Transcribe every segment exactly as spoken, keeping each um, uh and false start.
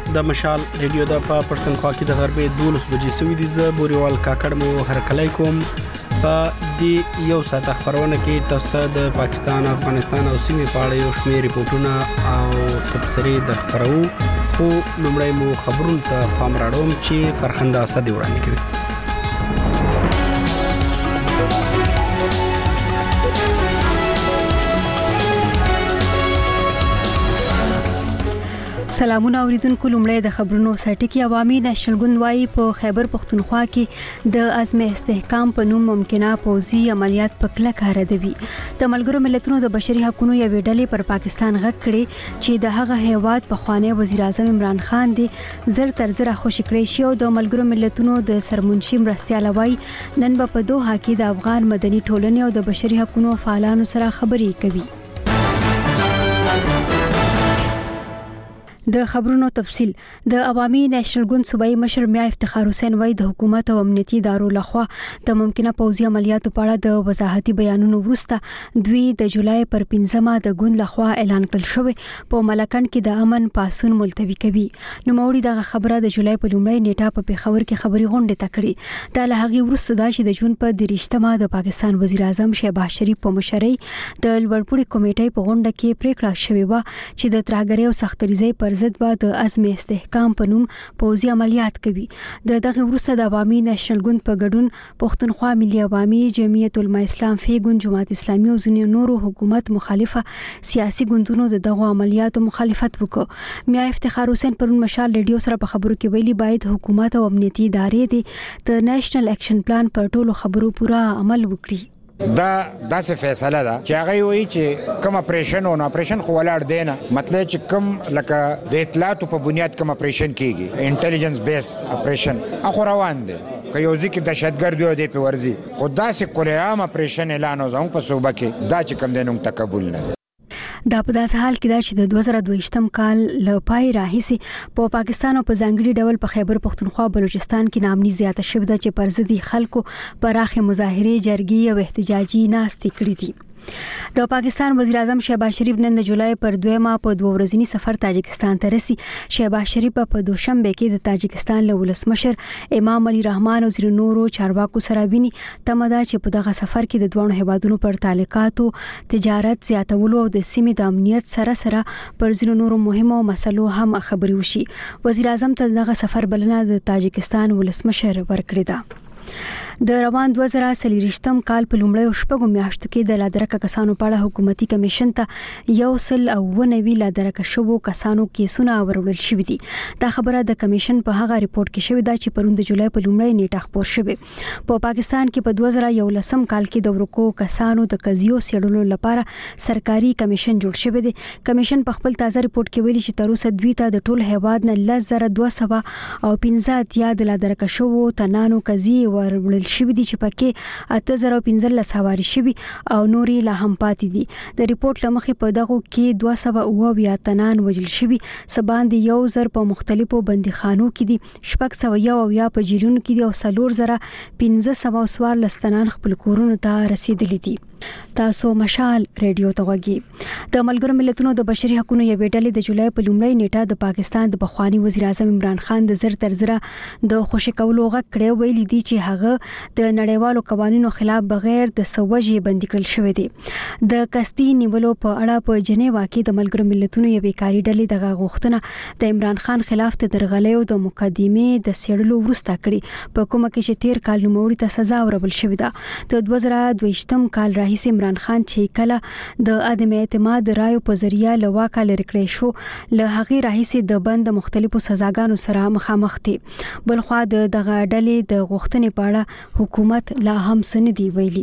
د مشال ریډیو د په پښتونخوا کې د غربي دولس بجې سوي دي ز بوريوال کاکړ مو هرکلای کوم په دې یو ساعت خبرونه کې تاسو ته د پاکستان افغانستان او سیمې په اړه یو شمېر ریپورتونه او تبصرې د خبرو خو لومړی مو خبرونه ته پام راړوم چې فرخنده اسد وړاندې کوي. سلامونه اوریدونکو، لومړی د خبرونو سرټکی. عوامي نېشنل ګوند وايي په خیبر پښتونخوا کې د عزم استحکام په نوم ممکنه پوځي عملیات په کلکه ردوي. د ملګرو ملتونو د بشري حقوقو یوې ډلې پر پاکستان غږ کړي چې د هغه هیواد پخوانی وزیر اعظم عمران خان دی زر تر زر خوشی کړی شي او د ملګرو ملتونو د سرمنشي مرستیال وايي نن په دوحه کې د افغان مدني ټولنې او د بشري حقوقو فعالانو سره خبرې کوي. د خبرونو تفصيل. د عوامي نېشنل ګوند صوبایي مشر میا افتخار حسین وايي د حکومت او امنیتي ادارو لخوا د ممکنه پوځي عملیاتو په اړه د وضاحتي بیانونو وروسته دوی د جولای پر پنځمه د ګوند لخوا اعلان کړل شوی په ملکند کې د امن پاسون ملتوي کوي. نو موري دغه خبره د جولای په لومړۍ نیټه په پیښور کې خبري غونډه تکړي. دا له هغه وروسته دا چې د جون په دریشتمه د پاکستان وزیر اعظم شهباز شریف په مشرۍ د لوړپوړي کمیټې په غونډه کې پریکړه شوې و چې د ترهګرۍ او سختریزۍ پر ضد به د عزم استحکام په نوم پوځي عملیات کوي. د دغه وروسته د عوامي نېشنل ګوند په ګډون پښتونخوا ملي عوامي جمعیت العلماء اسلام فی ګوند جماعت اسلامي او ځینو نورو حکومت مخالفه سیاسي ګوندونو د دغه عملیاتو مخالفت وکړ. میا افتخار حسین پرون مشال ریډیو سره په خبرو کې ویلي باید حکومت او امنیتي ادارې د نېشنل اکشن پلان پر ټولو خبرو پورا عمل وکړي. دا داسې فیصله ده چې هغه وایي چې کوم اپریشن او اپریشن خو ولاړ دی نه، مطلب چې کوم لکه د اطلاعاتو په بنیاد کوم اپریشن کیږي انټيليجنس بیس اپریشن اخو روان دی که یو ځکه دهشتګرد دی په ورزي خو داسې کله عام اپریشن اعلان او زموږ په صوبه کې دا چې کوم دینوم تقبل نه. دا په داسې حال کې دا چې د دوه زره دوهشتم کال له پای راهیسې په پاکستان او په ځانګړي ډول په خیبر پښتونخوا بلوچستان کې نامني زیاته شوې ده چې پر ضد خلکو پراخه مظاهره جرګې او احتجاجي ناستې کړې دي. د پاکستان وزیر اعظم شهباز شریف نن د جولای پر دویمه په دوه ورځنی سفر تاجکستان ته رسي. شهباز شریف په دوشنبه کې د تاجکستان له ولسمشر امام علي رحمان او ځینو نورو چارواکو سره ویني. تمه ده چې په دغه سفر کې د دوه هیوادونو پر تعلقاتو تجارت زیاتولو او د سیمې د امنیت سره سره پر ځینو نورو مهمو مسلو هم خبري وشي. وزیر اعظم ته دغه سفر بلنه د تاجکستان ولسمشر ورکړه ده. د روان دوه زره څلوېښتم کال په لومړیو شپږو میاشتو کې د لادرکه کسانو په اړه حکومتي کمیشن ته یو سل او نوي لادرکه شوو کسانو کیسونه ورول شوې دي. دا خبره د کمیشن په هغه ریپورت کې شوې ده چې پرون د جولای په لومړۍ نیټه خبر شوې. په پاکستان کې په دوه زره یولسم کال کې د ورکو کسانو د قضیو څېړلو لپاره سرکاري کمیشن جوړ شوی دی. کمیشن په خپل تازه ریپورت کې ویلي چې تر اوسه دوی ته د ټول هیواد نه لس زره دوه سوه او پنځه اتیا د لادرکه شوو تنانو قضیې ورول شوی دي چې پکې اته زره پنځلس حواري شوی او نوري لا هم پاتې دي. د ریپورت لمخې په دغه کې دوه سوه اووه تنان وژل شوی، سبان دي یو زر په مختلفو بندیخانو کې دي، شپږ سوه یو اویا په جیلونو کې دي او څلور زره پنځه سوه څوارلس تنان خپل کورونو ته رسیدلي دي. تاسو مشال ریډیو ته وګورئ. د ملګرو ملتونو د بشري حقوقو یوې ډلې د جولای په لومړۍ نیټه د پاکستان د پخوانی وزیر اعظم عمران خان د زر تر زر د خوشی کولو غږ کړی ویلي دي چې هغه د نړیوالو قوانینو خلاف بغیر د سوجي بندي کړل شوی دی. د قصدي نیولو په اړه په جنیوا کې د ملګرو ملتونو یوې کاري ډلې دغه غوښتنه د عمران خان خلاف د درغلیو د مقدمې د سیړلو وروسته کړي، په کومه کې چې تیر کال نوموړي ته سزا ورکړل شوې ده. د دوه زره دوهشتم کال راهیسې عمران خان چې کله د عدم اعتماد رایو په ذریعہ له واکه لرې کړی شو، له هغې راهیسې د بند مختلفو سزاګانو سره مخامخ دي. بلخوا د دغه ډلې د غوښتنې په اړه حکومت لا هم څه نه دی ویلي.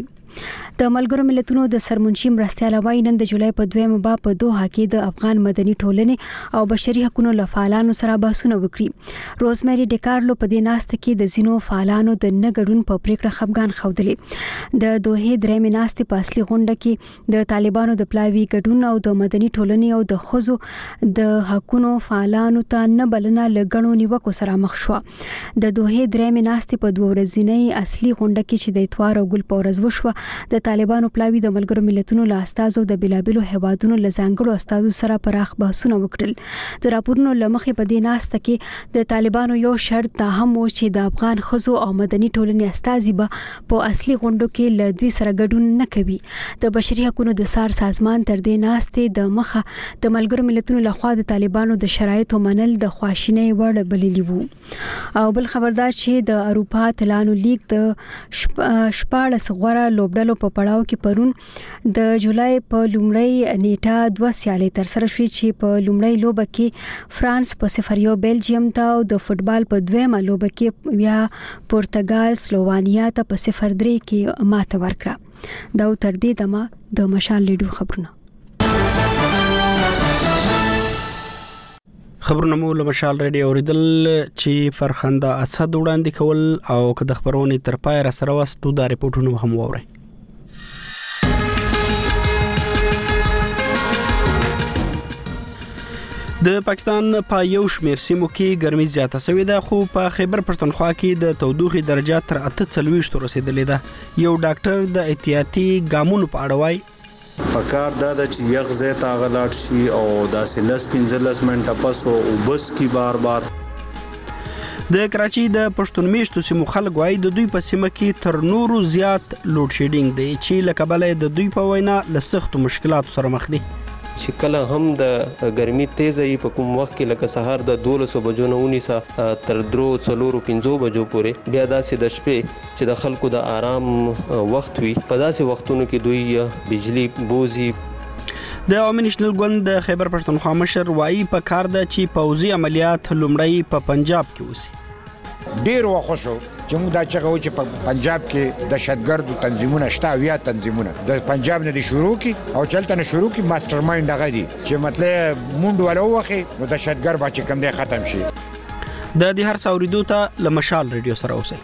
د ملګرو ملتونو د سرمنشي مرستیال وايي نن د جولای په دویمه با په دوحه کې د افغان مدني ټولنې او بشري حقوقو لفعالانو سره بحثونه وکړي. روزمری ډیکارلو په دې ناسته کې د زینو فعالانو د نه ګډون په پریکړه خفګان ښودلې. د دوحې درېمې ناستې په اصلي غونډه کې د طالبانو د پلاوي ګډون او د مدني ټولنې او د ښځو د حقوقو فعالانو ته نه بلنه لګڼو نیوکو سره مخ شو. د دوحې درېمې ناستې په دوه ورځنۍ اصلي غونډه کې چې د اتوار او ګل په ورځ وشوه د طالبانو پلاوی د ملګرو ملتونو له استازو د بلابلو هوادونو له ځانګړو استازو سره پراخ بحثونه وکړل. د راپورونو لمخې په دې ناسته کې د طالبانو یو شرط دا هم و چې د افغان ښځو او مدني ټولنې استازي به په اصلي غونډو کې له دوی سره ګډون نه کوي. د بشري حقوقو د سار سازمان تر دې ناستې د مخه د ملګرو ملتونو لخوا د طالبانو د شرایطو منل د خواشینۍ وړ بللی وو. او بل خبردار چې د اروپا تلانو لیگ د شپاړس غوړه لوبډلو په پړاو کې پرون د جولای په لومړۍ نیټه دوه سیالۍ تر سره شوې چې په لومړۍ لوبه کې فرانس په صفر یو بیلجیم ته او د فوتبال په دویمه لوبه کې بیا پرتګال سلووانیا ته په صفر درې کې ماته ورکړه. دا تر دې دمه د مشال لیډو خبرونه. خبرونه مو له مشال ریډیو اوریدل چې فرخنده اسد وړاندې کول او که د خبرونې تر پای را سره واستو دا ریپورتونه هم ووري. د پاکستان په یو شمېر سیمو کې ګرمي زیاته شوې ده خو په خیبر پښتونخوا کې د تودوخې درجه تر اته څلوېښت رسیدلې ده. یو ډاکټر د احتیاطي ګامونو په اړه وایي پکار دا د چې یخ زیات اغلاټ شي او داسې لس پنځلس منټه پس او وبس کی بار بار. د کراچي د پښتون میشتو سیمو خلک وایي د دوی په سیمه کې تر نورو زیات لوډ شیډینګ دی چې له کبله د دوی په وینا له سختو مشکلاتو سره مخ دي. چې کله هم د ګرمي تیزه ای په کوم وخت کې لکه سهار د دولسو بجو نه ونیسه تر درو څلورو پنځو بجو پورې بیا داسې د شپې چې د خلکو د آرام وخت وي په داسې وختونو کې دوی بجلی بوزي. د عوامي نېشنل ګوند د خیبر پښتونخوا مشر وایي په کار ده چې پوځي عملیات لومړی په پنجاب کې وشي. ډیر وخښو چې موږ دا چې غوښ چې په پنجاب کې د شتګردو تنظیمونه شته او یا تنظیمونه د پنجاب نه دي شروع کی او چلته نه شروع کی ماستر مایند هغه دي چې مطلب مونډ ولو وخی نو د شتګر با چې کم دی ختم شي. د دې هر څاوریدو ته لمشال ریډیو سره اوسئ.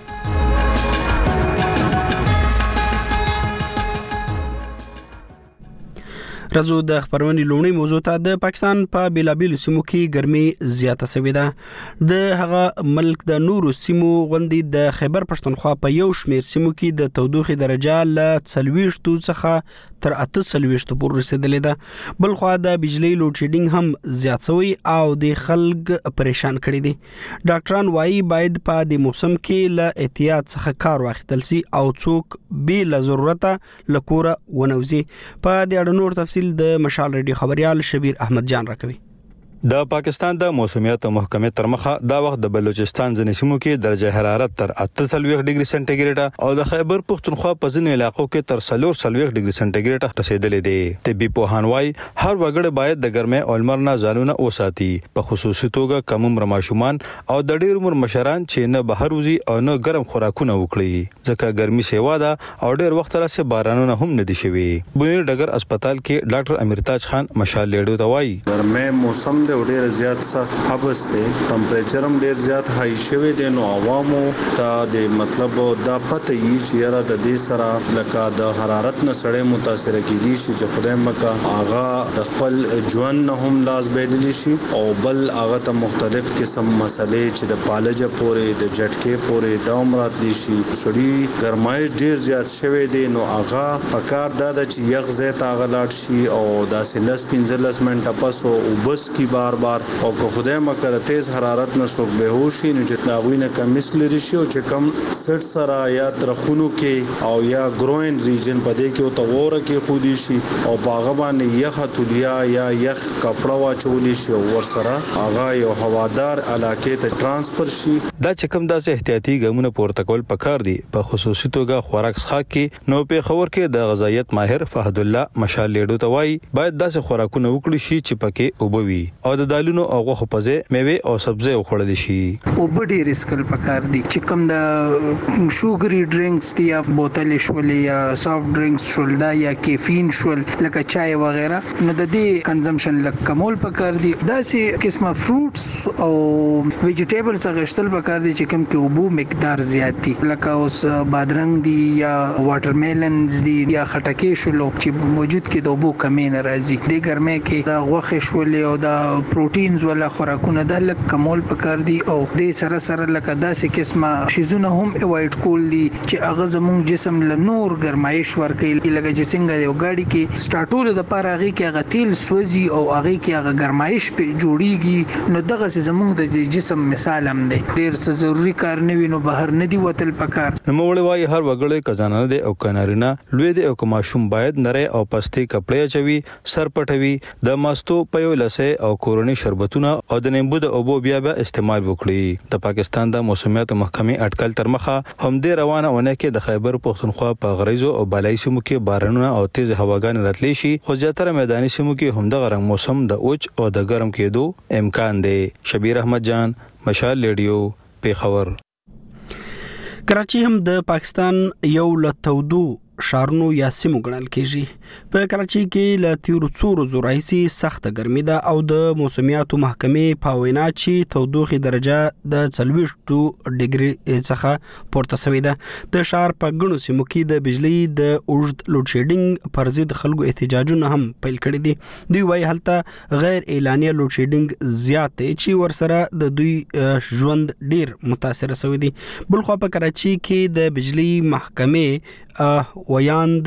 راځو د خبرونې لومړی موضوع ته. د پاکستان په بیلابیلو سیمو کې ګرمي زیاته شوې ده. د هغه ملک د نورو سیمو غوندې د خیبر پښتونخوا په یو شمېر سیمو کې د تودوخې درجه له څلوېښتو څخه تر اته څلوېښتو پورې رسیدلې ده. بل خوا د بجلی لوډ شیډینګ هم زیات شوی او د خلک پریشان کړي دي. ډاکټران وایي باید په دې موسم کې له احتیاط څخه کار واخیستل شي او څوک بې له ضرورته له کوره ونوځي. په دې اړه نور تفصیل د مشال ریډیو خبريال شبیر احمد جان راکوي. د پاکستان د موسمیات محکمې تر مخه دا وخت د بلوچستان ځینې سیمو کې درجه حرارت تر اته څلوېښت ډیګري سانتیګریډ او د خیبر پښتونخوا په ځینې علاقو کې تر څلور څلوېښت ډیګري سانتیګریډ رسیدلې دي. طبي پوهان وايي هر وګړی باید د ګرمۍ او لمر نه ځانونه وساتي، په خصوصي توګه کم عمر ماشومان او د ډېر عمر مشران چې نه بهر وځي او نه ګرم خوراکونه وکړي ځکه ګرمي سیوا ده او ډېر وخت راځي بارانونه هم نه دي شوي. بنیر ډګر هسپتال کې ډاکټر امیرتاج خان مشال لیډو ته وايي ګرمۍ موسم د ډیر زیات سخت حبس دی، ټمپریچر هم ډیر زیات هاي شوی دی نو عوامو ته د مطلب دا پته یي چې یاره د دې سره لکه د حرارت نه سړی متاثر کیدي شي چې خدای مکه آغا د خپل ژوند نه هم لاس بیللی شي او بل هغه ته مختلف قسم مسلې چې د پالجه پورې د جټکې پورې د عمراتلی شي سړی ګرمای ډیر زیات شوی دی نو هغه پکار دا چې یخ زیات اغلاټ شي او داسې لس پنځلس منټه پس او وبس کی بار بار او که خدای مکه تیز حرارت نه څوک بهوشي نو چې ناغوینه کمیس لري شي او چې کم سټ سره یا ترخونو کې او یا ګروین ریجن په دې کې او توره کې خودي شي او باغ باندې یخ تولیا یا یخ کفړه واچولې شي او ور سره هغه یو هوادار علاقې ته ترانسفر شي. دا چې کوم داسې احتیاطي ګامونه پورته کول پکار دي په خصوصي توګه خوراک څخه کې نو په خبر کې د غذایت ماهر فهد الله مشال لیډو ته وایي باید داسې خوراکونه وکړي شي چې پکې اوبوي او د دالونو او غوښه پزې میوه او سبزی وخوړل شي. او بډې ریسکل پکار دي چې کوم د شوګري ډرینکس دي یا بوتل شول یا سافټ ډرینکس شول دا یا کیفین شول لکه چای وغیرہ نو د دې کنزمپشن لکه کمول پکار دي. داسې قسمه فروټس او ویجیټیبلز غشتل پکار دي چې کوم کې اوبو مقدار زیات دي لکه اوس بادرنګ دي یا واټرمیلنز دي یا خټکې شول چې موجود کې د اوبو کمی نه راځي. د ګرمۍ کې د غوښه شول او د پروتینز ولا خوراکونه د لک کمول پکار دي او د سره سره لکه داسې قسمه شیزونه هم اوایډ کول دي چې هغه زموږ جسم له نور ګرمایش ورکوي لکه چې څنګه یو غاډي کې سټارټول د پاره هغه کې هغه تیل سوځي او هغه کې هغه ګرمایش په جوړیږي نو دغه زموږ د جسم مثال هم دی ډیر څه ضروری کار نه وینو بهر نه دی وتل پکار موږ وایي هر وګړی کزانه دی او کنارینه لوی دی او کوماشوم باید نری او پستي کپړې چوي سر پټوي د ماستو په لسه او کورونی شربتونه او د نیمبو د اوبو بیا بیا استعمال وکړي د پاکستان د موسمیات محکمې اټکل تر مخه هم د روانه ونه کې د خیبر پختونخوا په غریزو او بالای سیمو کې بارانونه او تیز هواګان راتلی شي خو زیاتره میداني سیمو کې هم د غرم موسم د اوچ او د ګرم کېدو امکان دی. شبیر احمد جان، مشال ریډیو، پیښور. کراچي هم د پاکستان یو لتودو شارنو یا سیمو ګڼل کېږي. په کراچي کې له تیرو څو ورځو راهیسې سخته ګرمي ده او د موسمیاتو محکمې په وینا چې تودوخې درجه د څلوېښتو ډیګري څخه پورته شوې ده. د ښار په ګڼو سیمو کې د بجلی د اوږد لوډ شیډینګ پر ضد خلکو احتجاجونه هم پیل کړي دي. دوی وایي هلته غیر اعلانیه لوډ شیډینګ زیات دی چې ورسره د دوی ژوند ډیر متاثر شوی دی. بلخوا په کراچي کې د بجلی محکمې ویاند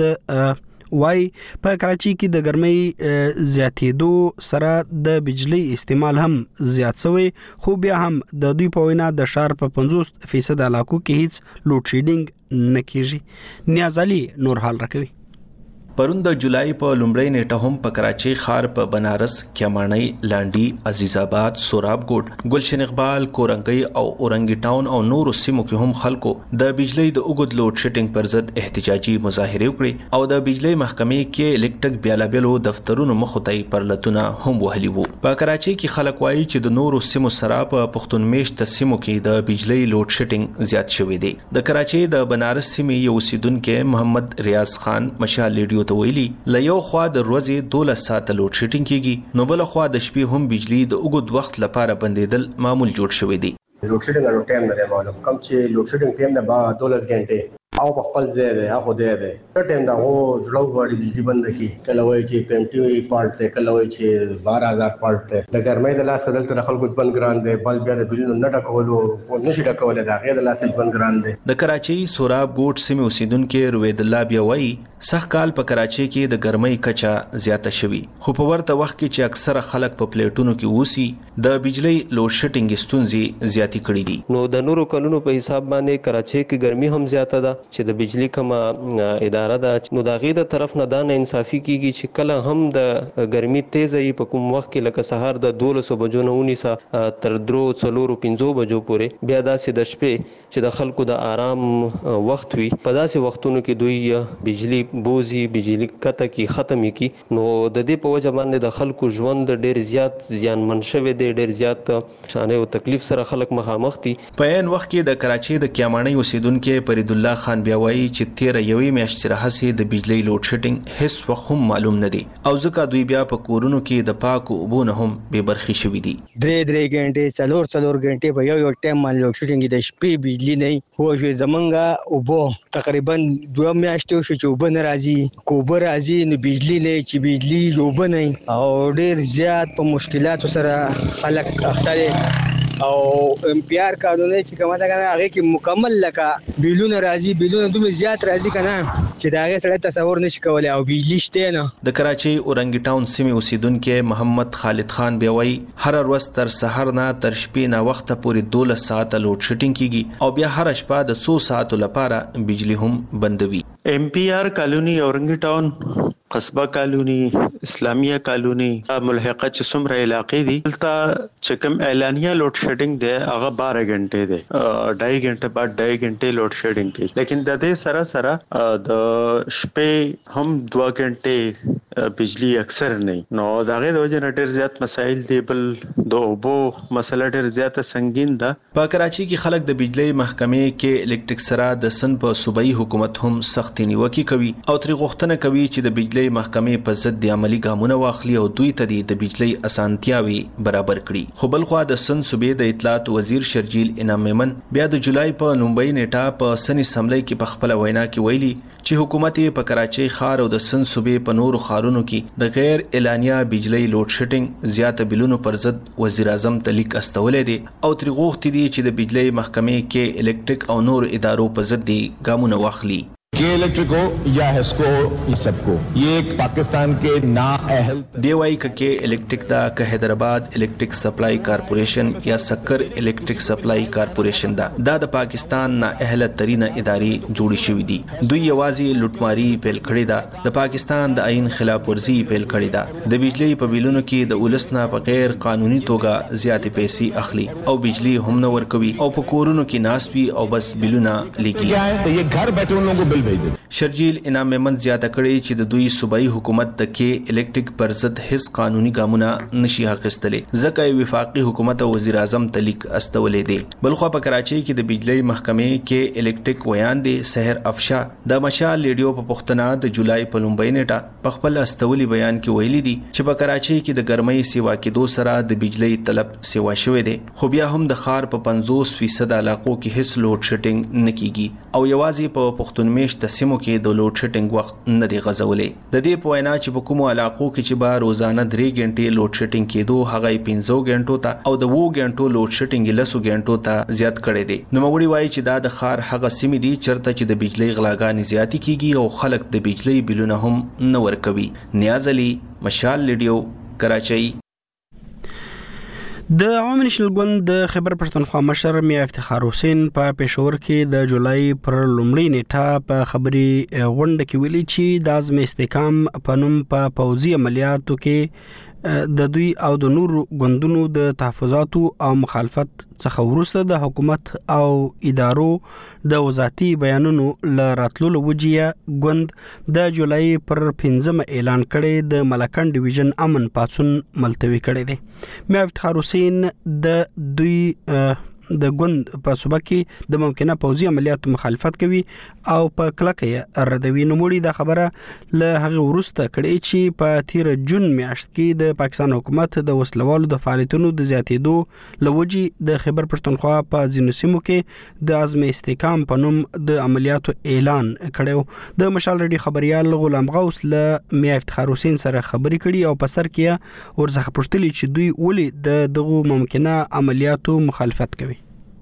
وای په کراچي کې د ګرمۍ زیاتېدو سره د بجلی استعمال هم زیات شوی خو بیا هم د دوی په وینا د ښار په پنځوس فیصد علاقو کې هیڅ لوډ شیډینګ نه کیږي. نیاز علي نور حال راکوي. پرون د جولای په لومړۍ نیټه هم په کراچي ښار په بنارس، کیاماڼۍ، لانډي، عزیز آباد، سوراب ګوټ، گلشن اقبال، کورنګي او اورنګي ټاون او نورو سیمو کې هم خلکو د بجلی د اوږد لوډ شیډینګ پر ضد احتجاجي مظاهره وکړي او د بجلی محکمې کې الکټریک بیلابلو دفترونو مخوتای پرلتونه هم وهلي وو. په کراچي کې خلک وایي چې د نورو سیمو سره په پښتون میشت سیمو کې د بجلی لوډ شیډینګ زیات شوی دی. د کراچي د بنارس سیمې یو اوسیدونکو محمد ریاض خان مشال ریډیو ته ویلي ل یو خوا د ورځې دولس ساعته لوډ شیډینګ کیږي نو بل خوا د شپې هم بجلی د اوږد وخت لپاره بندیدل معمول جوړ شوی دی. لوډ شیډینګ نو ټایم نه معلوم کم چې لوډ شیډینګ ټایم نه با دولس غنټه او په خپل ځای دی هغه دی دی ټر ټایم دا هو زړه وړي بجلی بند کی کله وای چې پینټي پالټ ته کله وای چې بارہ ہزار پالټ ته د ګرمۍ د لاس دلته خلکو بند ګران دی بل بیا د بجلی نه ډکولو او نشي ډکولای دا غیر د لاس بند ګران دی. د کراچي سوراب ګوټ سیمه اوسیدونکو روید الله بیا وای سخت کال په کراچي کې د ګرمۍ کچا زیاته شوی خو په ورته وخت کې چې اکثره خلک په پلیټونو کې ووسی د بجلی لوډ شیډینګ ستونزې زیاتی کړې دي. نو د نورو کلونو په حساب باندې کراچي کې ګرمي هم زیاته ده چې د بجلی کومه اداره ده نو د غي د طرف نه دا نه انصافي کیږي چې کله هم د ګرمي تیزه په کوم وخت کې لکه سهار د دولس بجو نه ونیسه تر درو څلورو پنځو بجو پورې بیا داسې د شپې چې د خلکو د آرام وخت وي په داسې وختونو کې دوی بجلی بوزي بجلی کته کی ختمي کی نو د دې په وجه باندې د خلکو ژوند ډیر زیات زیانمن شوی دی ډیر زیات شانه او تکلیف سره خلک مخامخ دي. په ان وخت کې د کراچي د کیاماڼۍ اوسیدونکو فرید الله خان بیا وایي چې تیر یوې میاشتې راهسې د بجلی لوډ شیډینګ هیڅ وخت هم معلوم نه دی او ځکه دوی بیا په کورونو کې د پاکو اوبو نه هم بې برخې شوي دي. درې درې غنټې څلور څلور غنټې په یو یو ټایم باندې لوډ شیډینګ د شپې بجلی نه هو چې زمونږه اوبو تقریبا دوه میاشتې شو چې اوبه نه راځي کوبه راځي نو بجلی نه چې بجلی اوبه نه او ډیر زیات په مشکلاتو سره خلک اخته دي او ام پی آر قانوني چې کومه ده کنه هغه کې مکمل لکه بیلونه راځي بیلونه دومره زیات راځي کنه چې دا هغه سره تصور نشي کولای او بجلی شته نه. د کراچي اورنګي ټاون سیمه اوسیدونکو محمد خالد خان بیا وایي هر ورځ تر سحر نه تر شپې نه وخت پورې دولس ساعته لوډ شیډینګ کیږي او بیا هر شپه د څو ساعتو لپاره بجلی هم بندوي. ام پی آر کالونی اورنګي ټاون قصبه کالونی اسلامیه کالونی ملحقه چې څومره علاقې دي دلته چې کوم اعلانیه لوډ شیډینګ دی هغه بارہ غنټې دی ډای غنټه بعد ډای غنټې لوډ شیډینګ دی لیکن د دې سره سره د شپې هم دوه غنټې بجلی اکثر نه نو دا غي د وجه نه ډیر زیات مسایل دی بل د اوبو مسله ډیر زیاته سنگین ده. په کراچي کې خلک د بجلی محکمې کې الکټریک سره د سن په صوبایي حکومت هم سخت نیوکه کوي او تر غوښتنه کوي چې د بجلی محکمې په ضد د عملی ګامونه واخلي او دوی ته د بجلی اسانتیاوي برابر کړي. خو بل خو د سن صوبې د اطلاعات وزیر شرجیل انعام میمن بیا د جولای په لومړۍ نیټه په سن اسمبلی کې په خپل وینا کې ویلي چې حکومت په کراچي ښار او د سن صوبې په نورو ښارونو خارونو کې د غیر اعلانیا بجلی لوډ شیډینګ زیات بلونو پر ضد وزیر اعظم ته لیک استولې دي او تر غوښتي دي چې د بجلی محکمې کې الکتریک او نور ادارو په ضد دي ګامونه واخلي. के इलेक्ट्रिक हो या हेस्को ये सबको ये एक पाकिस्तान के नाअहल देवाई के इलेक्ट्रिक दा के हैदराबाद इलेक्ट्रिक सप्लाई कारपोरेशन या सक्कर इलेक्ट्रिक सप्लाई कारपोरेशन दा دا د پاکستان نااهل ترینه اداري جوړی شوې دي. دوی یوازې لوټماری پیل کړې ده، د پاکستان د آئین خلاف ورزي پیل کړې ده، د بجلی په بیلونو کې د ولسنا په غیر قانوني توګه زیاتې پیسې اخلي او بجلی هم نه ورکوي او په کورونو کې ناسوي او بس بیلونه لیکي. ये घर बैठे उन लोगों को बिल شرجیل انعام ممن زیاته کړي چې د دوی صوبایي حکومت د کې الکتریک پر ضد هیڅ قانوني ګامونه نشي اخیستلې، ځکه وفاقي حکومت او وزیر اعظم تلیک استولې دي. بلخو په کراچۍ کې د بجلی محکمې کې الکتریک ویان دي سحر افشا د مشال لیډیو په پښتنه د جولای په لومبۍ نیټه په خپل استولي بیان کې ویلي دي چې په کراچۍ کې د ګرمۍ سیوا کېدو سره د بجلی طلب سیوا شوې دي، خو بیا هم د ښار په پنځوس فیصد علاقو کې هیڅ لوډ شیډینګ نه کیږي او یوازې په پښتون میشت سیمو کې د لوډ شیډینګ وخت نه دی غځولې. د دې په وینا چې په کومو علاقو کې چې به روزانه درې غنټې لوډ شیډینګ کېدو هغه پنځه غنټو ته او د وو غنټو لوډ شیډینګ لسو غنټو ته زیات کړي دي. نو موږ وایي چې دا د ښار هغه سیمې دي چرته چې د بجلی غلاګانې زیاتې کیږي او خلک د بجلی بلونه هم نه ورکوي. نیاز علي، مشال لیډیو، کراچۍ. د عوامي نېشنل ګوند د خیبر پښتونخوا مشر میا افتخار حسین په پېښور کې د جولای پر لومړۍ نیټه په خبري غونډه کې ویلي چې د عزم استحکام په نوم په پوځي عملیاتو کې د دوی او د نورو ګوندونو د تحفظاتو او مخالفت څخه وروسته د حکومت او ادارو د وزارتي بیانونو ل راتلو وجیه ګوند د جولای پر پنځمه اعلان کړي د ملکن ډیویژن امن پاتون ملتوي کړي دي. میا افتخار حسین د دوی د ګوند په صوبه کې د ممکنه پوځي عملیاتو مخالفت کوي او په کلکه ردوي. نوموړي دا خبره له هغه وروسته کړي چې په تیر جون میاشت کې د پاکستان حکومت د وسلوالو د فعالیتونو د زیاتېدو لوجي د خیبر پښتونخوا په ځینو سیمو کې د عزم استحکام په نوم د عملیاتو اعلان کړو. د مشال ریډیو خبريال غلام غوث له میا افتخار حسین سره خبري کړي او په سر کې ورڅخه پوښتنه چې دوی ولې د دغه ممکنه عملیاتو مخالفت کوي.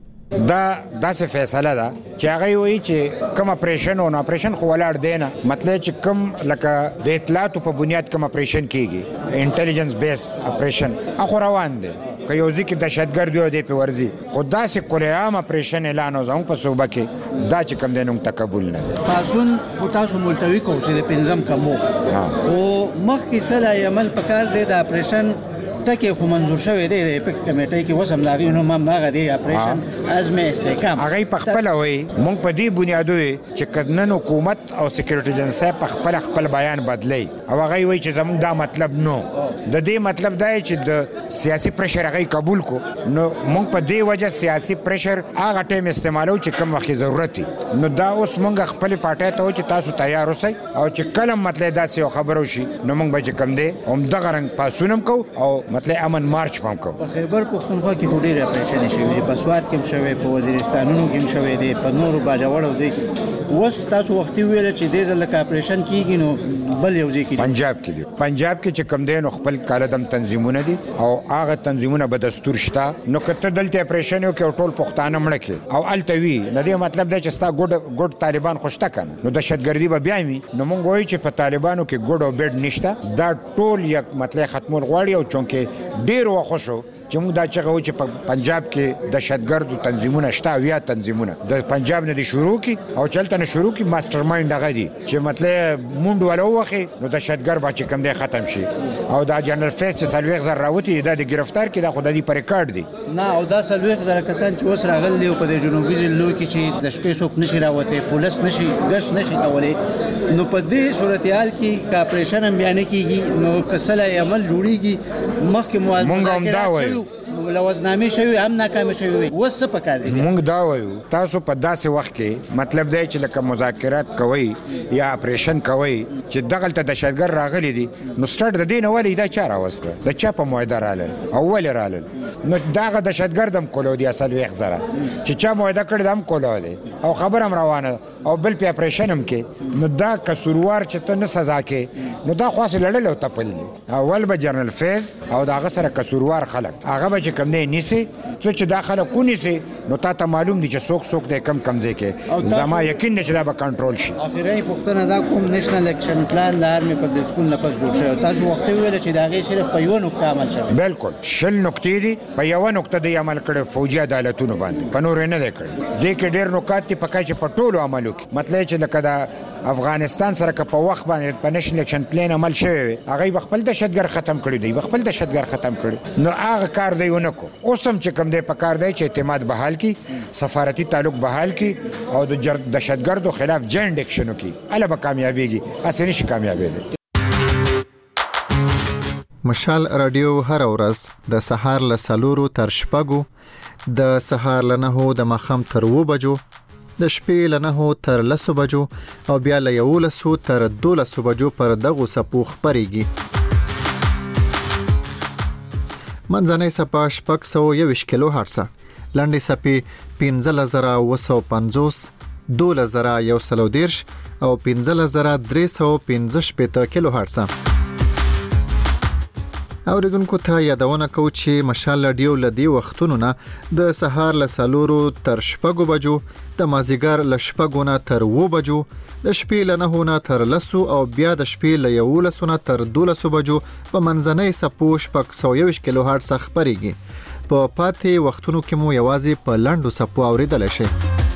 دا داسې فیصله ده چې هغه وایي چې کوم اپریشن او اپریشن خو ولاړ دی نه، مطلب چې کوم لکه د اطلاعاتو په بنیاد کوم اپریشن کیږي انټيليجنس بیس اپریشن اخو روان دی که یو ځکه دهشتګرد دی په ورزي، خو داسې کله عام اپریشن اعلان او زموږ په صوبه کې دا چې کوم دینو تقبل نه دی. تاسو خو تاسو ملتوي کوم چې د پنځم کمو او مخکې سره عمل پکار دی د اپریشن ټکي خو منظور شوی دی د اپیکس کمیټې کې وسم لاغي نو مم هغه دی اپریشن عزم استحکام هغه په خپل وای مونږ په دې بنیادو چې کدنن حکومت او سکیورټي ایجنسی په خپل خپل بیان بدلی او هغه وای چې زموږ دا مطلب نو د دې مطلب دا چې د سیاسي پریشر هغه قبول کو نو مونږ په دې وجه سیاسي پریشر هغه ټیم استعمالو چې کوم وخت ضرورت نو دا اوس مونږ خپل پټه ته چې تاسو تیار اوسئ او چې کلم مطلب دا څه خبرو شي نو مونږ به کوم دی هم دغه رنګ پاسونم کو او مطلب امن مارچ پم کو. په خیبر پښتونخوا کې ډېر اپریشن شوی دی، په سواد کې شوی، په وزیرستانونو کې شوی دی، په نورو باجوړو دی. وس تاسو وختي ویل چې دې ځل کې اپریشن کیږي نو بل یو ځای کې پنجاب کې دی. پنجاب کې چې کم دی نو خپل کالدم تنظیمونه دي او هغه تنظیمونه به دستور شته نو کته دلته اپریشن یو کې ټول پښتانه مړ کې او التوی نه دی مطلب دا چې ستا ګډ ګډ طالبان خوشته کنه نو دهشتګردي به بیا می نو مونږ وایو چې په طالبانو کې ګډ او بیډ نشته دا ټول یک مطلب ختمول غواړي او چونکه ډیر وخښو چې موږ دا چې غو چې په پنجاب کې دهشتګردو تنظیمونه شته یا تنظیمونه د پنجاب نه دي شروع کی او چلته نه شروع کی ماستر مایند هغه دي چې مطلب مونډ ولا وخی نو دهشتګر به چې کم دی ختم شي او دا جنرال فیس چې سلويغ زر راوتی دا د گرفتار کې دا خدای په ریکارډ دي نه او دا سلويغ زر کسان چې اوس راغلي په د جنوبي ضلعو کې چې د شپې څوک نشي راوته پولیس نشي ګش نشي کولای نو په دې صورتحال کې کا اپریشن هم بیان کیږي نو کسله عمل جوړیږي مخکې موازنه لوازنامه شوی هم ناکام شوی وسه پکار دي. مونږ دا وایو تاسو په داسې وخت کې مطلب دی چې لکه مذاکرات کوي یا اپریشن کوي چې دغه ته دهشتګر راغلي دي نو سټارټ د دین اولی دا چاره وسته د چا په موعده رالل اول رالل نو داغه دهشتګرد هم کولو دي اصل ویخ زره چې چا معاهده کړی دم کولو دي او خبر هم روانه او بل په اپریشن هم کې نو دا قصوروار چې ته نه سزا کې نو دا خاص لړل او تپل دي اول به جنرال فیض او داغه سره قصوروار خلک هغه به چې کم نه نیسي چې دا خلک کو نیسي نو تا ته معلوم دي چې څوک څوک د کم کمزې کې زما یقین نه چې دا به کنټرول شي. اخیری پوښتنه دا کوم نېشنل اکشن پلان د آرمي پر د سکول نه پس جوړ شوی تاسو وخت ویل چې دا غي صرف په یو نقطه عمل شوی. بالکل شل نقطې دي په یو نقطه دی عمل کړي فوجي عدالتونو باندې په نور نه دی کړی دې کې ډېر نکات دي پکې چې په ټولو عملو کې مطلب چې لکه دا افغانستان سره که په وخت باندې په نېشنل اکشن پلان عمل شوی هغه خپل دهشتګر ختم کړی دی خپل دهشتګر ختم کړی نو هغه کار دی ونه کو اوس هم چې کوم دی په کار دی چې اعتماد بحال کی سفارتي تعلق بحال کی او د دهشتګردو خلاف جنډ اکشنو کی اله به کامیابیږي اصلي شي کامیابیږي. مشال رادیو هر ورځ د سهار له سلورو تر شپږو د سهار له نهو د ماښام تر اوو بجو د شپې له نهو تر لسو بجو او بیا له یولسو تر دولسو بجو پر دغو څپو خپرېږي. منځنۍ څپه شپږ سوه یوویشت کیلو هرڅه، لنډې څپې پنځلس زره اووه سوه پنځوس، دولس زره یو سل او دېرش او پنځلس زره درې سوه پنځه شپېته کیلو هرڅه. اوریدونکو ته یادونه کوو چې مشال رادیو له دې وختونو نه د سهار له څلورو تر شپږو بجو، د مازدیګر له شپږو نه تر اوو بجو، د شپې له نهو نه تر لسو او بیا د شپې له یولسو نه تر دولسو بجو په منځنۍ څپو شپږ سوه یوویشت کیلو هرټز خپرېږي. په پاتې وختونو کې مو یوازې په لنډو څپو اوریدلی شئ.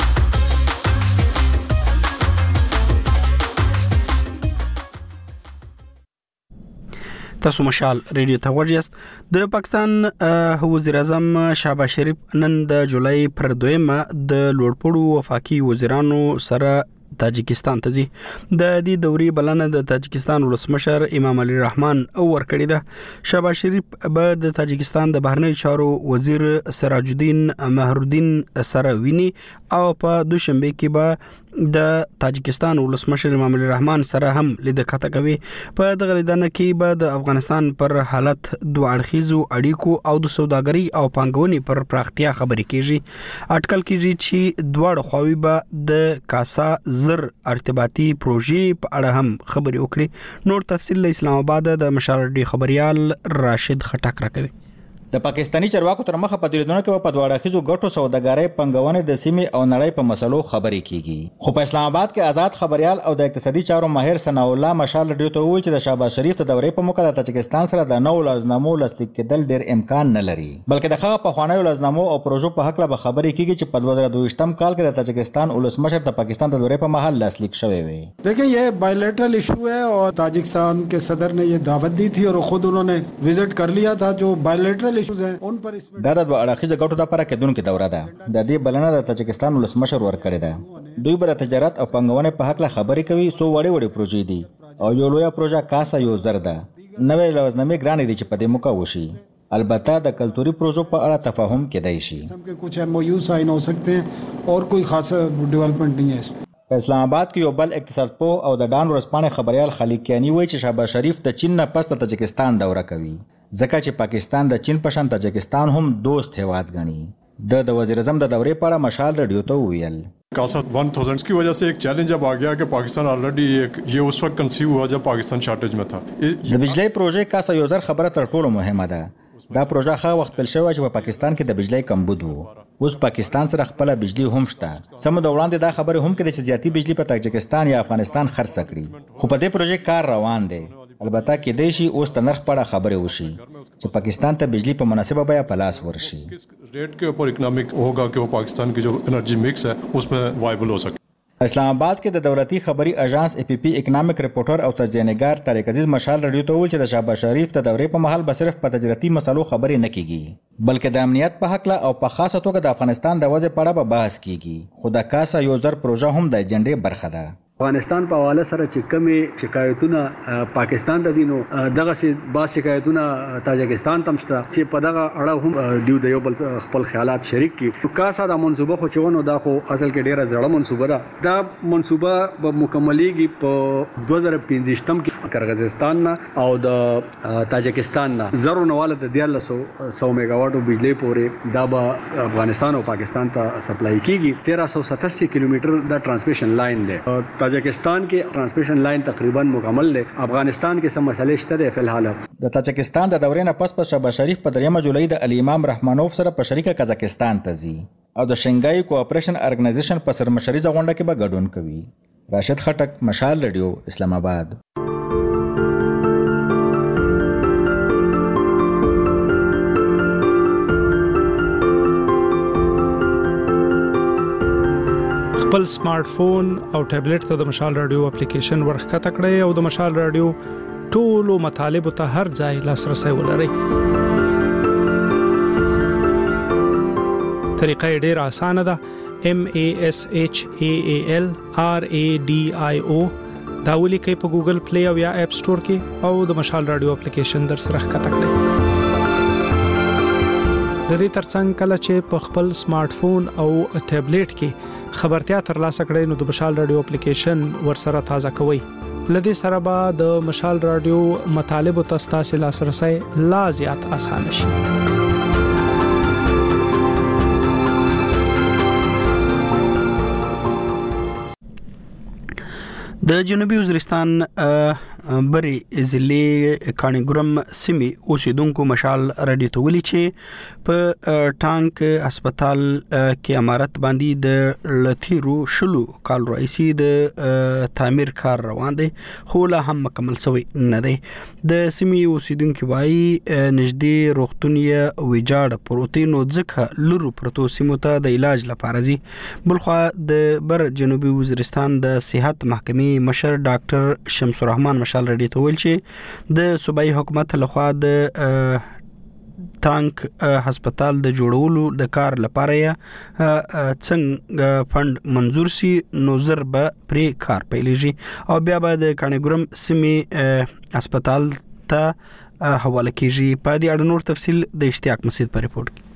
تاسو مشال ریډیو ته ورجست. د پاکستان وزیر اعظم شهباز شریف نن د جولای پر دویمه د لوړپوړو وفاقي وزیرانو سره تاجکستان ته ځي. د دې دوري بلنه د تاجکستان ولسمشر امام علي رحمان ورکړی ده. شهباز شریف به د تاجکستان د بهرنیو چارو وزیر سراج الدین مهرالدین سره ویني او په دوشنبه کې به د تاجکستان ولسمشر امام علي رحمان سره هم لیدنه کاته کوي. په دغه لیدنه کې به د افغانستان پر حالت دوه اړخیزو اړیکو او د سوداګرۍ او پانګونې پر پراختیا خبرې کیږي. اټکل کیږي چې دواړه خواوې به د کاسا زر ارتباطي پروژې په اړه هم خبرې وکړي. نور تفصیل له اسلام آباد د مشال ډي خبريال راشد خټک راکوي. د پاکستانی چارواکو تر مخه په دلیدونه کې په دواړه خيزو ګټو سوداګرۍ پنګونې د سیمې او نړۍ په مسلو خبرې کیږي. خو په اسلام آباد کې آزاد خبريال او د اقتصادي چارو ماهر ثنا الله مشال ډیو ته وویل چې د شهباز شریف د دورې په موقع د تاجکستان سره د نو لازمو لاسلیک کېدل ډېر امکان نه لري، بلکې د هغه په خوانیو لازمو او پروژو په حق له خبرې کیږي چې په دوه زره دوه کال کې د تاجکستان ولسمشر د پاکستان د دورې په مهال لاسلیک شوی وي. देखिए ये बायलैटरल इशू है और ताजिकिस्तान के सदर ने ये दावत दी थी और खुद उन्होंने विजिट कर लिया था. जो बायलैटरल इशूज हैं उन पर دا د دوه اړخیزه ګټو لپاره کېدونکې دوره ده. د دې بلنه د تاجکستان ولسمشر ورکړې ده. دوی بر تجارت او پنګونې په حق له خبرې کوي. سو وړې وړې پروژې دي او یو لوی پروژه کاسا یو زر ده. نوې لوازمې ګرانې دي چې په دې موقع وشي. البته د کلتوري پروژو په اړه تفاهم کېدای شي. कुछ एमओयू साइन हो सकते हैं और कोई खास डेवलपमेंट नहीं है इसमें. په اسلام آباد کې یو بل اقتصاد پوه او د ډان ورسپانې خبريال خلیق کیانی وایي چې شهباز شریف د چین نه پس د تاجکستان دوره کوي، ځکه چې پاکستان د چین په شان تاجکستان هم دوست هیواد ګڼي. د د وزیر اعظم د دورې په اړه مشال ریډیو ته ویل कासा हज़ार की वजह से एक चैलेंज अब आ गया कि पाकिस्तान ऑलरेडी एक ये उस वक्त कंसीव हुआ जब पाकिस्तान शॉर्टेज में था. د بجلی پروژې کاسا یو زر خبره تر ټولو مهمه ده. دا پروژه خا وخت پیل شوی چې په پاکستان کې د بجلی کمبود وو. اوس پاکستان سره خپل بجلی هم شته. سم د وړاندې دا خبره هم کړي چې زیاتی بجلی په تاجکستان یا افغانستان خرڅ کړي. خو په دې پروژې کار روان دی. البته کې دی شي اوس د نرخ په اړه خبرې وشي چې پاکستان ته بجلی په مناسبه بیه په لاس ورشي. रेट के ऊपर इकोनॉमिक होगा कि वो पाकिस्तान की जो एनर्जी मिक्स है उसमें वायबल हो सके. اسلام آباد کې د دولتي خبري اژانس ای پی پی اکونومیک ریپورټر او تجزیه‌نګار طارق عزیز مشال رادیو ته ویل چې د شهباز شریف د دورې په مهال به صرف په تجارتي مسلو خبرې نه کیږي، بلکې د امنیت په حق له او په خاصه توګه د افغانستان د وضع په اړه به بحث کیږي. خو د کاسا یو زر پروژه هم د ایجنډې برخه ده. افغانستان په حواله سره چې کومې شکایتونه پاکستان ته دي نو دغه سي با شکایتونه تاجکستان ته مشته چې په دغه اړه هم دیو د یو بل خپل خیالات شریک کی کاسه د منصوبه خو چونه دا خو اصل کې ډیره زړه منصوبه ده دا منصوبه به مکملېږي په دوه زره پنځه کې قرغیزستان نه او د تاجکستان نه زرو نواله د دیال سو سو میگاواټو بجلی پورې دا به افغانستان او پاکستان ته سپلای کیږي تیرہ سو ستاسی کیلومتر دا ټرانسمیشن لاین دی تاجکستان کې ټرانسمیشن لاین تقریبا مکمل دی افغانستان کې سم مسلې شته دی په الحال د تاجکستان د دورې نه پس پس شهباز شریف په دریمه جولای د علي امام رحمانوف سره په شریکه قزاقستان ته ځي او د شنګای کوآپریشن ارګنایزیشن په سرمشري غونډه کې به ګډون کوي. راشد خټک، مشال رادیو، اسلام آباد. خپل سمارټ فون او ټابلیټ ته د مشال رادیو اپلیکیشن ورخکته کړئ او د مشال رادیو ټولو مطالب ته هر ځای لاسرسي ولرئ. طریقه ډیره اسانه ده. M A S H A A L R A D I O دا ولیکئ په ګوګل پلی او یا اپ سٹور کې او د مشال رادیو اپلیکیشن در سره ښکته کړئ. د دې ترڅنګ کله چې په خپل سمارټ فون او ټابلیټ کې خبرتیا ترلاسه کړئ نو د مشال رادیو اپلیکیشن ورسره تازه کوئ. لدې سره به د مشال رادیو مطالب ته ستاسو لاسرسي لا زیات اسانه شي. د جنوبي وزیرستان بری ضلع کانګورم سیمې اوسیدونکو مشال رادیو ته ویلي چې په ټانک هسپتال کې امارت باندې د لثیرو شلو کال رئیسي د تعمیر کار روان دی خو لا هم مکمل شوی نه دی. د سیمې اوسیدونکو وايي نږدې روغتون یې ویجاړ پروتین او ځکه لورو پروتو سیمو ته د علاج لپاره ځي. بلخو د بر جنوبي وزیرستان د صحت محکمې مشر ډاکټر شمس الرحمن مشال رادیو ته ویل چې د صوبایي حکومت لخوا د ټانک هسپتال د جوړولو د کار لپاره څنګه فند منظور سي نو زر به پرې کار پیلېږي او بیا به د کانګورم سیمې هسپتال ته حواله کیږي. په دې اړه نور تفصیل د اشتیاق مسعود په ریپورت کې.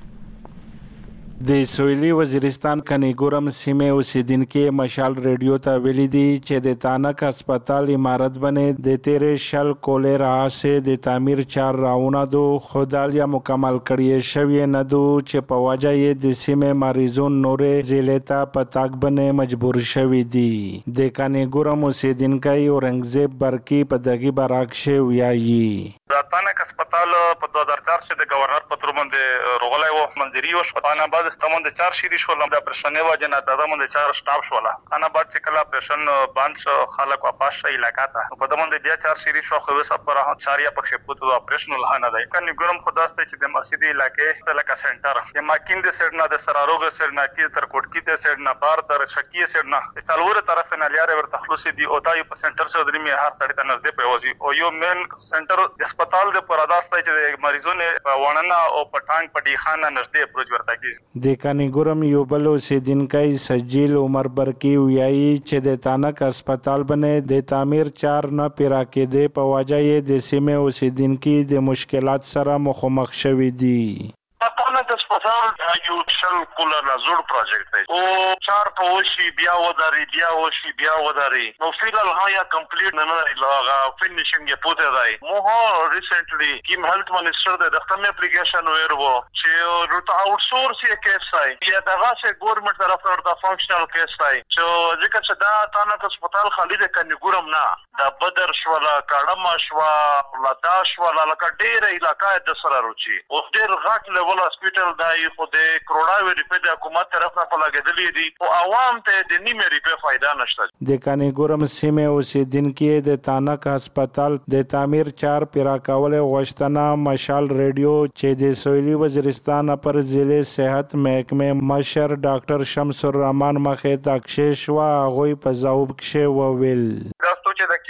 د سویلي وزیرستان کنیګورم سیمې اوسیدونکو مشال رادیو ته ویلي دي چې د تانک هسپتال عمارت باندې د تیرې شل کولې راځي د تعمیر چار راونه دو خدالیا مکمل کړی شوی نه دو چې په وجه یې د سیمې مریضون نورې زیلتا پتاک باندې مجبور شوی دي. د کنیګورم اوسیدونکو اورنګزیب برکی په دغه براکشه ویایي د تانک هسپتال په دوه هزار چار کې د گورنر پتر باندې روغلای وو منځري وو شپانه بعد تمون د چار شری شو د پرشنې واجنه د تمون د چار سټاپ شو لا انا بعد چې کلا پرشن باندې خلک واپس شي علاقہ ته په تمون د بیا چار شری شو خو وسه پر چاریا پکې پوت د اپریشن له نه دی کني ګرم خداسته چې د مسجدي علاقې لکه سنټر د ماکین د سر نه د سراروغ سر نه کې تر کوټکی ته سر نه بار تر شکی سر نه استالور طرف نه لیاره ور تخلصي دی او تای په سنټر سره درې می هر سړی ته نږدې پیوځي او یو مین سنټر هسپتال د پراداسته چې مریضونه وانه او پټانګ پټی خانه نږدې پروژ ورته کیږي. د کنیګورم یو بل اوسیدونکی سجیل عمر برکی ویایي چې د تانک هسپتال باندې د تعمیر چار نه پیرا کېده په وجه یې د سیمې اوسیدونکو د مشکلات سره مخامخ شوي دي. تانک هسپتال یو شل کوله نزور پروجیکټ دی او چار په وشي بیا وداري بیا وشي بیا وداري نو فیلال ها یا کمپلیټ نه نه لاغه فینیشینګ یې پوتې دی. مو ریسنټلی کیم هیلث منسٹر د دختم اپلیکیشن ورو چې روټ اوټ سورس یې کیس دی یا دغه سه ګورنمنت طرف ورته فنکشنل کیس دی چې ځکه چې دا تانک هسپتال خالي د کنيګورم نه د بدر شولا کاړم شوا لدا شولا لکه ډېر علاقې د سره روچي او ډېر غټ لیول هسپتال دی خو د کروڑاوي ریپې د حکومت طرف نه پلاګېدلې دي او عوام ته د نیمه ریپې فائدہ نشته. د کنیګورم سیمې اوسیدونکو د تانک هسپتال د تعمیر چار پیرا کول غوښتنه مشال رادیو چې د سویلي وزیرستان پر ضلع صحت محکمه مشر ډاکټر شمس الرحمن مخه تاکشش وا غوي په ځواب کې وویل دا ستو چې د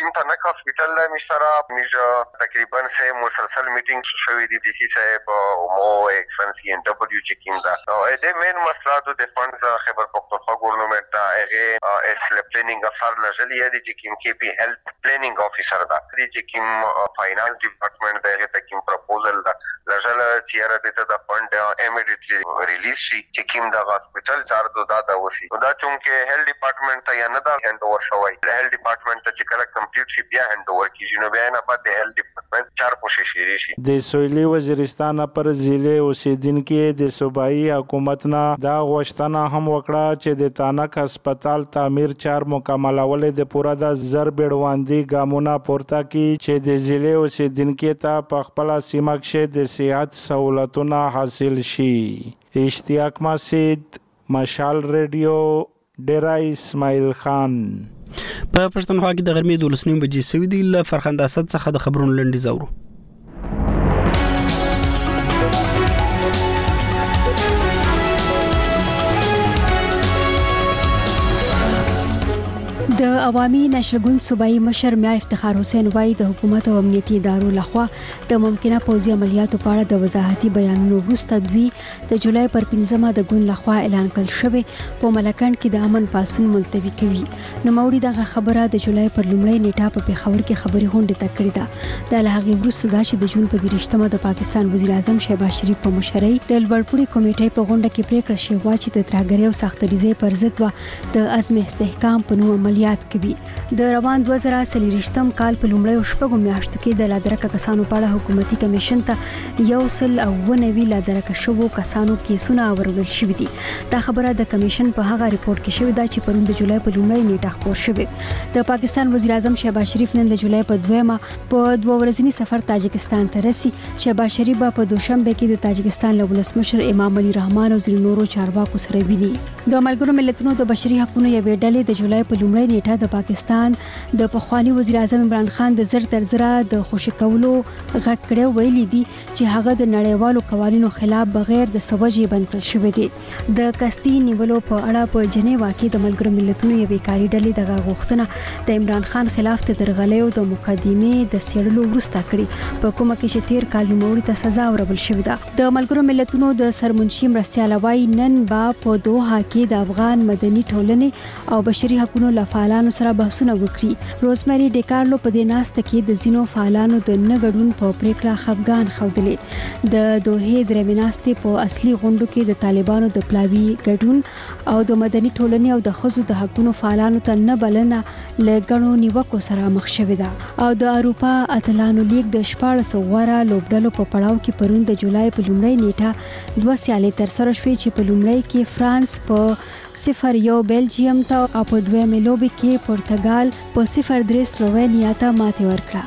چکیم تنک هاسپیټل له مشترا میجا تقریبا سه مسلسل میټینګ شوې دي ډي سي صاحب مو ایکسپنسی ان دبليو چکیم دا او د مین مسله د فندز خبر پختونخوا ګورنمنت هغه اس پلانینګ افسر لجلی دی چکیم کې پی هیلث پلانینګ افیسر دا دی چکیم فاینانس ډپارټمنټ دغه تکیم پروپوزل دا لجل چیرې د د فند امیډیټلی ریلیز شي چکیم دا هاسپیټل چار دو دا دا وسی دا چونکه هیلث ډپارټمنټ ته یا نه دا هند اوور شوی هیلث ډپارټمنټ ته چې کله کمپلیټ شي بیا هند اوور کیږي نو بیا نه بعد د هیلث ډپارټمنټ چار کوشش لري شي د سویلي وزیرستان پر ضلع اوسیدونکو د صوبایي حکومت نه دا غوښتنه هم وکړه چې د تانک هسپتال تعمیر چار مکملول د پورا د زر بیړواندي ګامونه پورته کی چې د ضلع اوسیدونکو ته په خپل سیمه کې د صحت سہولتونه حاصل شي. اشتیاق مسجد، مشال ریډیو، ډیرا اسماعیل خان. په پښتونخوا کې د غرمې دولس نیمه بجې سوي دي. له فرخنده اسد څخه د خبرونو لنډیز اورو. د عوامي نشرګون صوبایي مشر میا افتخار حسین وایي د حکومت او امنیتي ادارو لخوا د ممکنه پوځي عملیاتو په اړه د وضاحتي بیانونو وروسته دوی د جولای پر پنځمه د ګوند لخوا اعلان کړل شوی په ملکند کې د امن پاسون ملتوي کوي. نو موري دغه خبره د جولای پر لومړۍ نیټه په پیښور کې خبري غونډه ته کړې ده. د لهغه وروسته دا چې د جون په دریشتمه د پاکستان وزیر اعظم شهباز شریف په مشرۍ د لوړپوړي کمیټې په غونډه کې پریکړه شوې چې د ترهګرۍ او سختګریزۍ پر ضد و د عزم استحکام په نوم عملیات کوي. د روان دوه زره څلوېښتم کال په لومړیو شپږو میاشتو کې د لادرکه کسانو په اړه حکومتي کمیشن ته یو سل او نوي لادرکه شوو کسانو کیسونه اورول شوي دي. دا خبره د کمیشن په هغه ریپورت کې شوې ده چې پرون د جولای په لومړۍ نیټه خپور شوې. د پاکستان وزیر اعظم شهباز شریف نن د جولای په دویمه په دوه ورځنی سفر تاجکستان ته رسي. شهباز شریف په دوشنبه کې د تاجکستان له ولسمشر امام علي رحمان او ځینو نورو چارواکو سره ویني. د ملګرو ملتونو د بشري حقوقو یوې ډلې د جولای په لومړۍ نیټه د پاکستان د پخوانی وزیر اعظم عمران خان د زر تر زره د خوشی کولو غږ کړی ویلي دي چې هغه د نړیوالو قوانینو خلاف بغیر د سوجي بند کړل شوی دی. د کستی نیولو په اړه په جنیوا کې د ملګرو ملتونو یوې کاري ډلې د غوښتنه د عمران خان خلاف د درغلیو د مقدمې د سیړلو وروسته کړي په کومه کې چې تیر کال نوموړي ته سزا ورکړل شوې ده. د ملګرو ملتونو د سرمنشي مرستیال وايي نن با په دوحه کې د افغان مدني ټولنې او بشري حقوقو لفعالانو سره بحثونه وکړي. روزمری ډیکارلو په دې ناسته کې د زینو فعالانو د نګړون په پریکړه خفګان خوندلې. د دوحې درې ناستې په اصلي غونډو کې د طالبانو د پلاوی ګډون او د مدني ټولنې او د خزو د حقوقو فعالانو ته نه بلنه لګڼو نیوکو سره مخ شوې ده. او د اروپا اتلانو لیگ د شپاړس غوړه لوبډلو په پړاو کې پرون د جولای په لومړۍ نیټه دوه سیالۍ تر سره شوې چې په لومړۍ کې فرانس په صفر یو بیلجیم ته او په دویمه لوبي کې پرتګال په صفر درې سلووینیا ته ماتې ورکړه.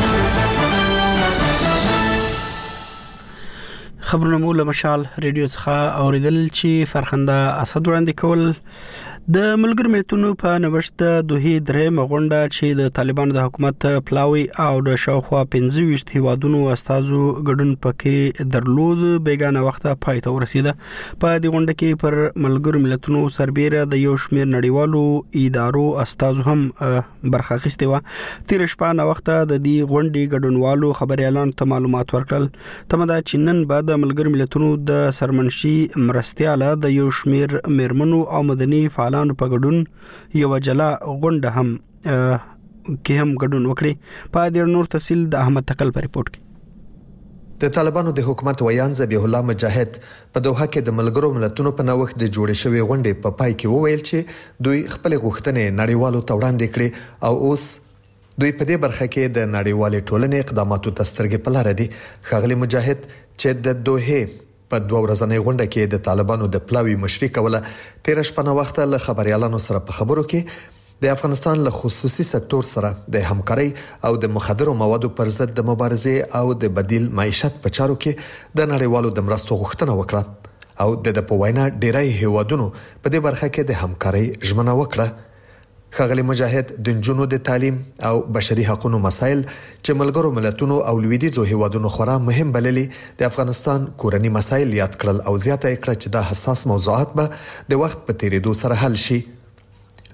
خبرونه مو له مشال ریډیو څخه اوریدل چې فرخنده اسد وړاندې کول. د ملګرو ملتونو په نوښت د دوه درې مغونډه چې د طالبانو د حکومت پلاوی او د شاوخوا پنځه ویشت هیوادونو استازو ګډون پکې درلود بیگانه وخت پای ته ورسیده. په دې غونډه کې پر ملګرو ملتونو سربېره د یو شمېر نړیوالو ادارو استازو هم برخه اخیستې و. تیر شپه نه وخت د دې غونډې ګډونوالو خبري اعلان ته معلومات ورکړل. تمدا چې نن بعد د ملګرو ملتونو د سرمنشي مرستياله د یو شمېر میرمنو او مدني فعال په ګډون یو جلا غونډه هم کې هم ګډون وکړي. په دې نور تفصیل د احمد تکل په ریپورت کې. د طالبانو د حکومت ویان ذبیح الله مجاهد په دوحه کې د ملګرو ملتونو په نوښت د جوړې شوی غونډې په پای کې وویل چې دوی خپل غوښتنې نړیوالو ته وړاندې کړې او اوس دوی په دې برخه کې د نړیوالې ټولنې اقداماتو ته سترګې په لار دي. ښاغلي مجاهد چې د دوحه په دوه ورځنۍ غونډه کې د طالبانو د پلاوی مشري کوله تیر شپه نه وخت له خبريالانو سره په خبرو کې د افغانستان له خصوصي سکتور سره د همکاري او د مخدرو موادو پر ضد د مبارزې او د بدیل معیشت په چارو کې د نړیوالو د مرستو غوښتنه وکړه او د د په وینا ډیری هیوادونو په دې برخه کې د همکاري ژمنه وکړه. ښاغلي مجاهد د جنونو د تعلیم او بشري حقوقو مسایل چې ملګرو ملتونو او لویدیځو هیوادونو خورا مهم بللي د افغانستان کورنی مسایل یاد کړل او زیاته کړه چې دا حساس موضوعات به د وخت په تیریدو سره حل شي.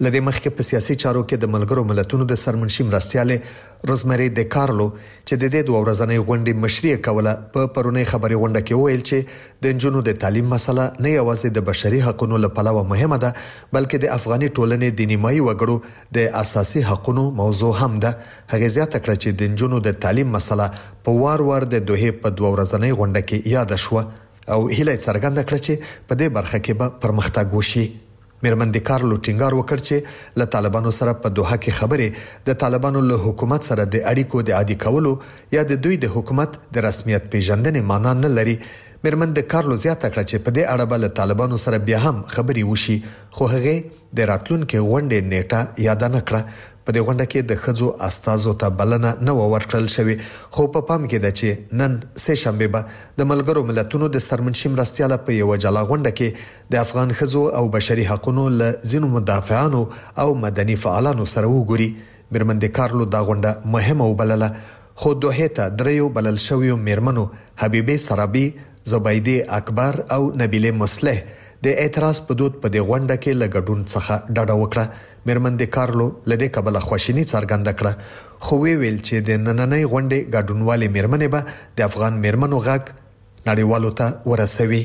لدې مخکې په سیاسي چارو کې د ملګرو ملتونو د سرمنشي مرستياله روزمری د کارلو چې د دې دوه ورځنۍ غونډې مشري کوله په پرونی خبري غونډه کې ویل چې د جنونو د تعلیم مسله نه یوازې د بشري حقوقو لپاره مهمه ده بلکې د افغاني ټولنې د نیمایي وګړو د اساسي حقوقو موضوع هم ده. هغه زیاته کړه چې د جنونو د تعلیم مسله په وار وار د دوه په دوه ورځنۍ غونډه کې یاد شوه او هیله څرګنده کړه چې په دې برخه کې به پرمختګ وشي. میرمن د کارلو ټینګار وکړ چې له طالبانو سره په دوحه کې خبرې د طالبانو له حکومت سره د اړیکو د عادي کولو یا د دوی د حکومت د رسمیت پیژندنې معنا نه لري. میرمن د کارلو زیاته کړه چې په دې اړه به له طالبانو سره بیا هم خبرې وشي خو هغه د راتلونکو غونډې نیټه یاد نه کړه. په دې غونډه کې د خځو استازو ته بلنه نه ورکړل شوې خو په پام کې ده چې نن سه شنبه به د ملګرو ملتونو د سرمنشي مرستياله په یو جلا غونډه کې د افغان خځو او بشري حقوقو له ځینو مدافعانو او مدني فعالانو سره وګوري. میرمن د کارلو دا غونډه مهمه وبلله خو دوه ته دریو بلل شویو میرمنو حبیبه سرابي، زبیده اکبر او نبیله مصلح د اعتراض په دود په دې غونډه کې لګډون څخه ډډه وکړه. میرمن د کارلو لدې کبل خواشینی څرګنده کړه خو وی ویل چې د نننۍ غونډې ګډونوالي میرمنې به د افغان میرمنو غږ نړیوالو ته ورسوي.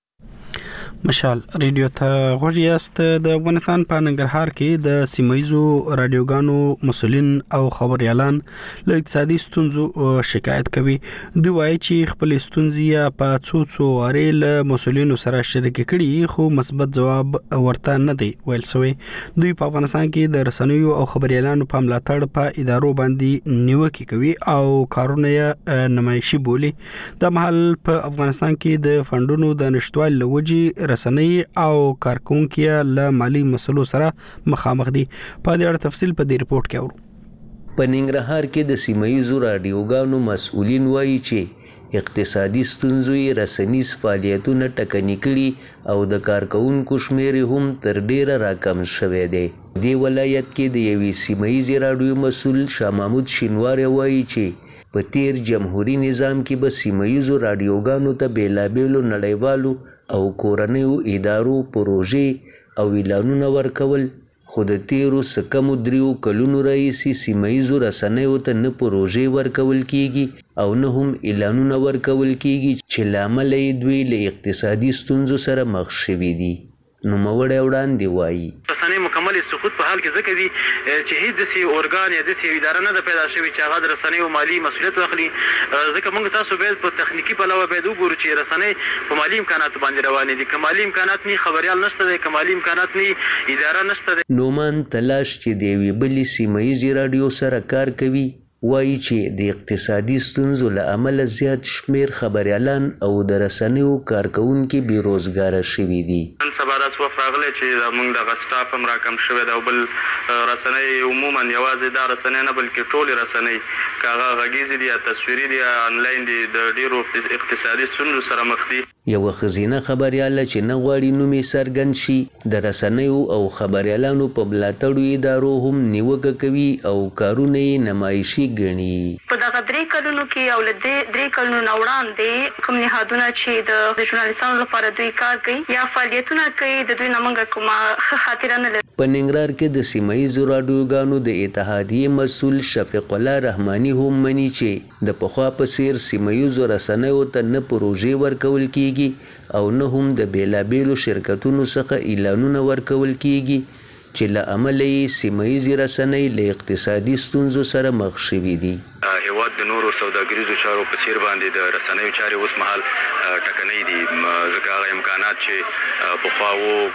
مشال ریډیو ته غوړیاست. د افغانستان په ننګرهار کې د سیمایزو رادیوګانو مسولین او خبريالان له اقتصادي ستونزو شکایت کوي. دوی وایي چې خپل ستونزې په څو څو واره له مسولینو سره شریک کړي خو مثبت جواب ورته نه دی ویل شوی. دوی په افغانستان کې د رسنیو او خبريالانو په ملاتړ په ادارو باندې نیوکه کوي او کارونه یې نمایشي بولي. د محل په افغانستان کې د فندونو د نشټوال لوجي رسنۍ او کارکونکو له مالی مسلو سره مخامخ دي. په دې اړه تفصیل په دې رپورت کې اورو. په ننګرهار کې د سیمایزو رادیوګانو مسؤلین وایي چې اقتصادي ستونزې رسنیز فعالیتونه ټکني کړي او د کارکونکو شمیر هم تر ډیره راکم شوی دی. د ولایت کې د یوې سیمایزي رادیو مسؤل شاه محمود شینوار وایي چې په تیر جمهوریت نظام کې به سیمایزو رادیوګانو ته بیلابېلو نړیوالو او کورنیو ادارو پروژې او اعلانونه ورکول خو د تیرو سکمو دریو کلونو راهیسې سیمایزو رسنیو ته نه پروژې ورکول کیږي او نه هم اعلانونه ورکول کیږي چې لامل یې دوی له اقتصادي ستونزو سره مخ شوي دي. نو موړې وړاندې وایي رسنۍ مکمل سقوط په حال کې ځکه دي چې هیڅ داسې اورګان یا داسې اداره نه ده پیدا شوې چې هغه د رسنیو مالي مسؤلیت واخلي. ځکه موږ تاسو باید په تخنیکی پلوه باید وګورو چې رسنۍ په مالي امکاناتو باندې روانې دي. که مالي امکانات نه خبريال نشته دی، که مالي امکانات نه اداره نشته دی. نومان تلاش چې د یوې بلې سیمایي رادیو سره کار کوي وایي چې د اقتصادي ستونزو له امله زیات شمیر خبريالان او د رسنیو کارکونکو بیروزګاره شوي دي. نن سبا داسې وخت راغلی چې موږ دغه سټاف هم راکم شوی دی او بل رسنۍ عموما یوازې دا رسنۍ نه بلکې ټولې رسنۍ که هغه غږیزې دي یا تصویري دي یا انلاین دي د ډیرو اقتصادي ستونزو سره مخ دي. یوه ښځینه خبریاله چې نه غواړي نوم یې څرګند شي د رسنیو او خبریالانو په ملاتړو ادارو هم نیوکه کوي او کارونه یې نمایشي ګڼي. په دغه درې کلونو کې او له دې درې کلونو نه وړاندې کوم نهادونه چې د ژورنالیستانو لپاره دوی کار کوي یا فعالیتونه کوي د دوی نه موږ کومه ښه خاطره نه لرو. په ننګرهار کې د سیمایي رادیوګانو د اتحادیې مسؤل شفیق الله رحماني هم مني چې د پخوا په څیر سیمایي رسنیو ته نه پروژې ورکول کیږي او نه هم د بیلابیلو شرکتونو څخه اعلانونه ورکول کیږي چې له امله یې سیمایي رسنۍ له اقتصادي ستونزو سره مخ شوي دي. هیواد د نورو سوداګریزو چارو په څیر باندې د رسنیو چارې اوس مهال ټکنۍ دي ځکه هغه امکانات چې پخوا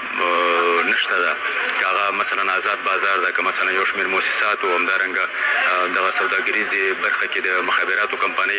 و نشته ده. که هغه مثلا آزاد بازار ده، که مثلا یو شمېر مؤسسات او همدارنګه دغه سوداګریزې برخه کې د مخابراتو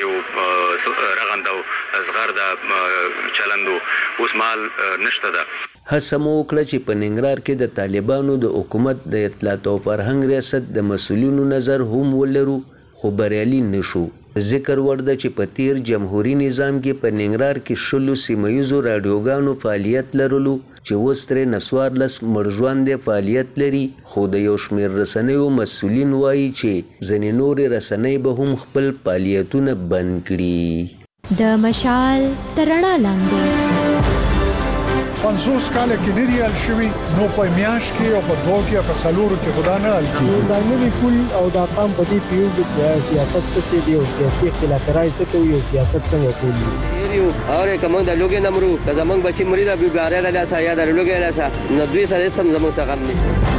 کمپنیو رغند او اصغر د چلند اوس مهال نشته ده. هڅه مو وکړه چې په ننګرهار کې د طالبانو د حکومت د اطلاعات او فرهنګ ریاست د مسؤلینو نظر هم ولرو خو بریالي نشو. ذکر ورده چې په تیر جمهوریت نظام کې په ننګرهار کې شلو سیمایي رادیوګانو فعالیت لرلو چې اوس ترې نسوارلس مړژواندې فعالیت لري خو د یو شمېر رسنیو مسؤلین وایي چې ځینې نورې رسنۍ به هم خپل فعالیتونه بند کړي. د مشال تر رڼا لاندې پنځوس کال کې نه دی حل شوی نو په میاش کې او په دوه کې او په سلورو کې خدا نه حل کیږي دا نوی کول او دا قام په دې پیو د سیاست څخه دی او سیاسي اختلاف راځي ته یو سیاست څنګه کوي یو اور کوم د لوګي نمرو د زمنګ بچی مری د بیګاره د لاسه یا د لوګي لاسه نو دوی سره سم زموږ څخه هم نشته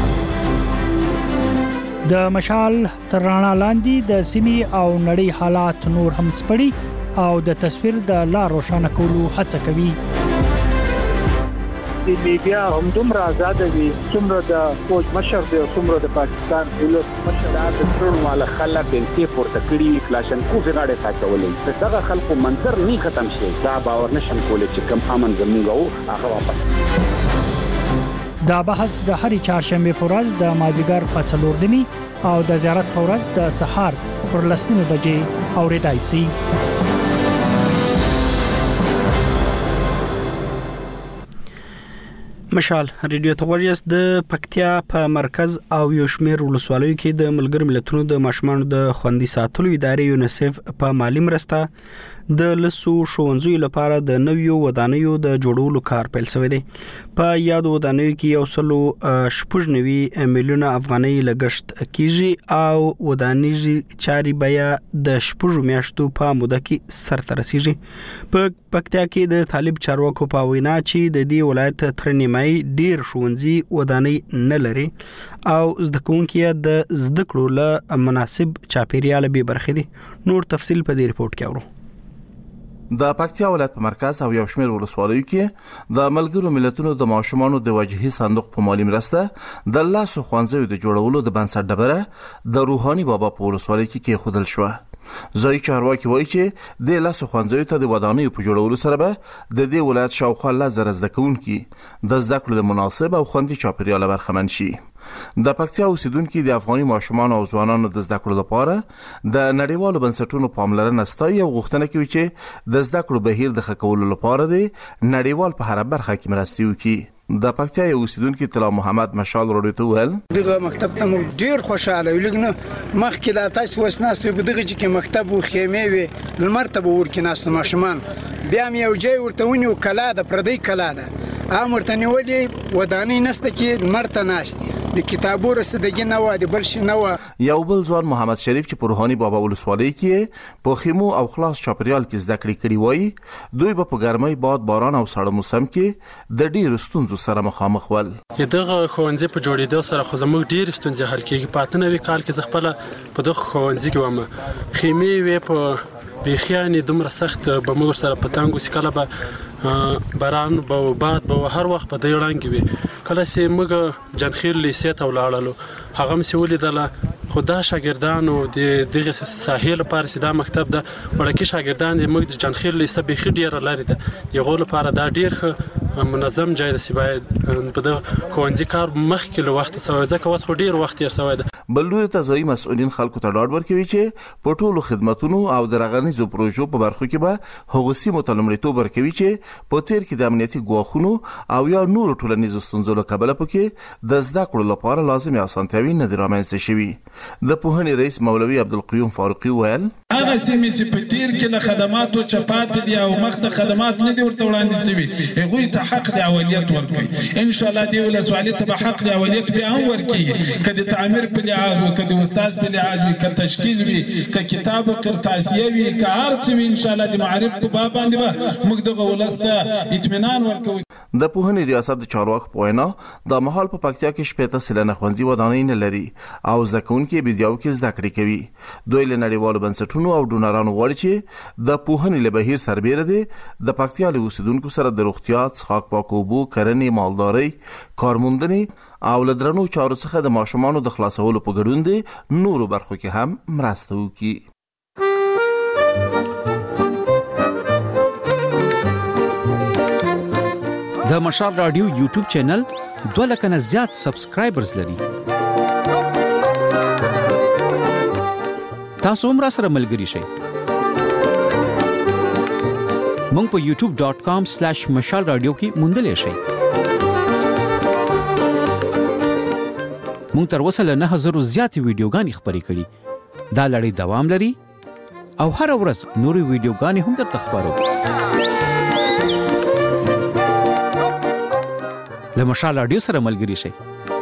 د مشال تر رڼا لاندې د سیمې او نړۍ حالات نور هم سپړي او د تصویر د لا روښانه کولو هڅه کوي د میډیا هم دومره آزاد دي څومره د فوج مشر دی او څومره د پاکستان دولت مشر د ټول مال خلک د پورته کړي کلاشن کو غاړه ساتولې دغه خلکو منظر نه ختم شي دا باور نشم کولای چې کم امن زموږ او هغه واپس دا بحث د هرې چهارشنبه په ورځ د مازیګر په څلور دني او د زیارت په ورځ د سهار پر لسنیمه بجې اوریدای شي مشال ریډیو تغوریس د پکتیا په مرکز او یو شمیر ولسوالیو کې د ملګر ملتونو د ماشومانو د خوندي ساتلو ادارې یونیسف په مالی مرسته د لسو شونځو لپاره د نویو ودانیو د جوړولو کار پیل شوی دی په یادو ودانیو کې یو سلو شپږ میلیونه افغانۍ لګښت کیږي او ودانیږي چاري بیا د شپږ میاشتو په موده کې سرته رسیږي په پکتیا کې د طالب چارواکو په وینا چې د دې ولایت تر نیمایي ډیر شونځي ودانۍ نه لري او زده کوونکي د زده کړو له مناسب چاپیریال به برخې دي نور تفصیل په دې ریپورت کې اورو د پکتیا ولایت په مرکز او یو شمېر ولسوالیو کې د ملګرو ملتونو د ماشومانو د وجهي صندوق په مالی مرسته د لاسو خوانځو د جوړولو د بنسټ ډبره د روحاني بابا په ولسوالۍ کې کېښودل شوه ځای چارواکي وایي چې د لاسو خوانځو ته د ودانیو په جوړولو سره به د دې ولایت شاوخوا لس زره زده کوونکي د زده کړو مناسب او خوندي چاپیریال برخمن شي د پکتیا اوسیدونکو د افغاني ماشومانو او ځوانانو د زده کړو لپاره د نړیوالو بنسټونو پاملرنه ستایي او غوښتنه کوي چې د زده کړو بهیر د ښه کولو لپاره د نړیوال په هر برخه کې مرستې وکړي د پکتیا اوسیدونکو طلا محمد مشال رادیو ته ویل دغه مکتب ته موږ ډیر خوشاله یو لګنه مخکې د تاسو وسناستو په دغه چې مکتب او خیمه وي لمرتبه ورکې ناس ماشومان بیا مې یو ځای ورته ونیو کلا د پردی کلا ده امرته نیولې ودانۍ نسته کې مرته ناشتي د کتابو رسیدګي نه و د بل شي نه و یو بل ځوان محمد شریف چې په روحاني بابا ولسوالۍ کې په خیمو او خلاص چاپریال کې زده کړې کړې وای دوی په ګرمۍ باد باران او سړه موسم کې د ډیر ستونزو سره مخامخ ول دغه خوانځي په جوړېدو سره خو زموږ ډیر ستونزې حل کېږي په اتنوي کال کې خپل په دغه خوانځي کې ومه خیمه وی په بيخياني دومره سخت به موږ سره پتانګو سکاله به باران به باد به هر وخت په دې وړاندې وي کله چې موږ جنخیل لیسې ته ولاړلو هغه مې ولیدله خدا شاګردانو د دغه ساحل لپاره چې دا مکتب ده ورکه شاګردان د موږ د جنخیل لیسې به خې ډیر لري ده یغه لپاره دا ډیر منظم ځای دی چې باید په د خوندې کار مخکې له وخت سوي ځکه اوس خو ډیر وخت یې سوي ده بلوري ته ځای مسؤلین خلکو ته ډاډ ورکوي چې په ټولو خدماتونو او د رغنیزو پروژو په برخو کې به هغوسی متلمړیتوب ورکوي چې په تیر کې د امنیتي ګواښونو او یا نور ټولنیزو ستونزو له کبله پکې د زده کړو لپاره لازمي اسانتیاوي نه رامنځته شوي د پوهنې رئیس مولوي عبدالقیوم فاروقي ویل هغه سیمې چې په تیر کې له خدماتو چپات دي او مخته خدمات نه دي ورته وړاندې شوي هغوی ته حق د اوليت ورکړي ان شاء الله دی ولسوالۍ ته به حق د اوليت به هم ورکړي کله تعمیر په لحاظ او کله استاد په لحاظ وي کله تشکیل وي کله کتاب او قرطاسیه وي کله هر څه وي ان شاء الله د معرفت په باب باندې به موږ دغه ولسته اطمینان ورکوو د پوهنې ریاست د چارواکو په وینا د مهال په پکتیا کې شپږ سلنه خوندي ودانۍ نه لري او ځکهونکي بيدیو کې زده کړې کوي دوی له نړیوالو بنسټونو او ډونرانو غواړي چې د پوهنې له بهیر سربېره دي د پکتیا له اوسیدونکو سره د روغتیا څښاک پاکوبو کرنې مالدارۍ کارموندنې او لدرنو چارو څخه د ماشومانو د خلاصولو په ګډون دي نورو برخو کې هم مرسته وکړي د مشال رادیو یوټیوب چینل دوه لک نه زیات سبسکرایبرز لري تاسو هم را سره ملګري شئ مونږ په یوټیوب ډاٹ کام سلیش مشال رادیو کې موندلې شئ مونږ تر اوسه له نه هزار زیات ویډیوګانې خپرې کړي دا لړۍ دوام لري او هر ورځ نورې ویډیوګانې هم درته خپرو له مشال رادیو سره ملګری شئ.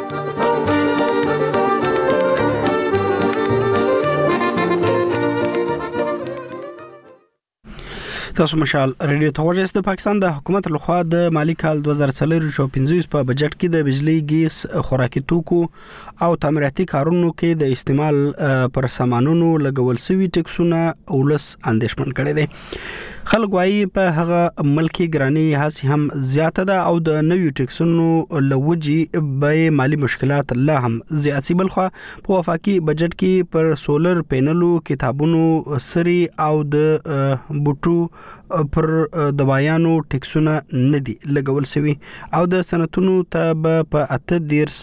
تاسو مشال ریډیو ته ورسئ. د پاکستان د حکومت لخوا د مالی کال دوه زره څلور او پنځه په بجټ کې د بجلی ګیس خوراکي توکو او تعمیراتي کارونو کې د استعمال پر سامانونو لګول شوی ټیکسونه اولس اندیشمن کړي دي. خلک وايي په هغه ملکی ګرانی هاسي هم زیاته ده او د نویو ټیکسونو لوجي به مالی مشکلات لا هم زیات سي. بلخو په وفاقي بجټ کې پر سولر پینلو کتابونو سری او د بوټو پر دوايانو ټیکسونه ندي لګول شوی او د صنعتونو ته په اته دیرس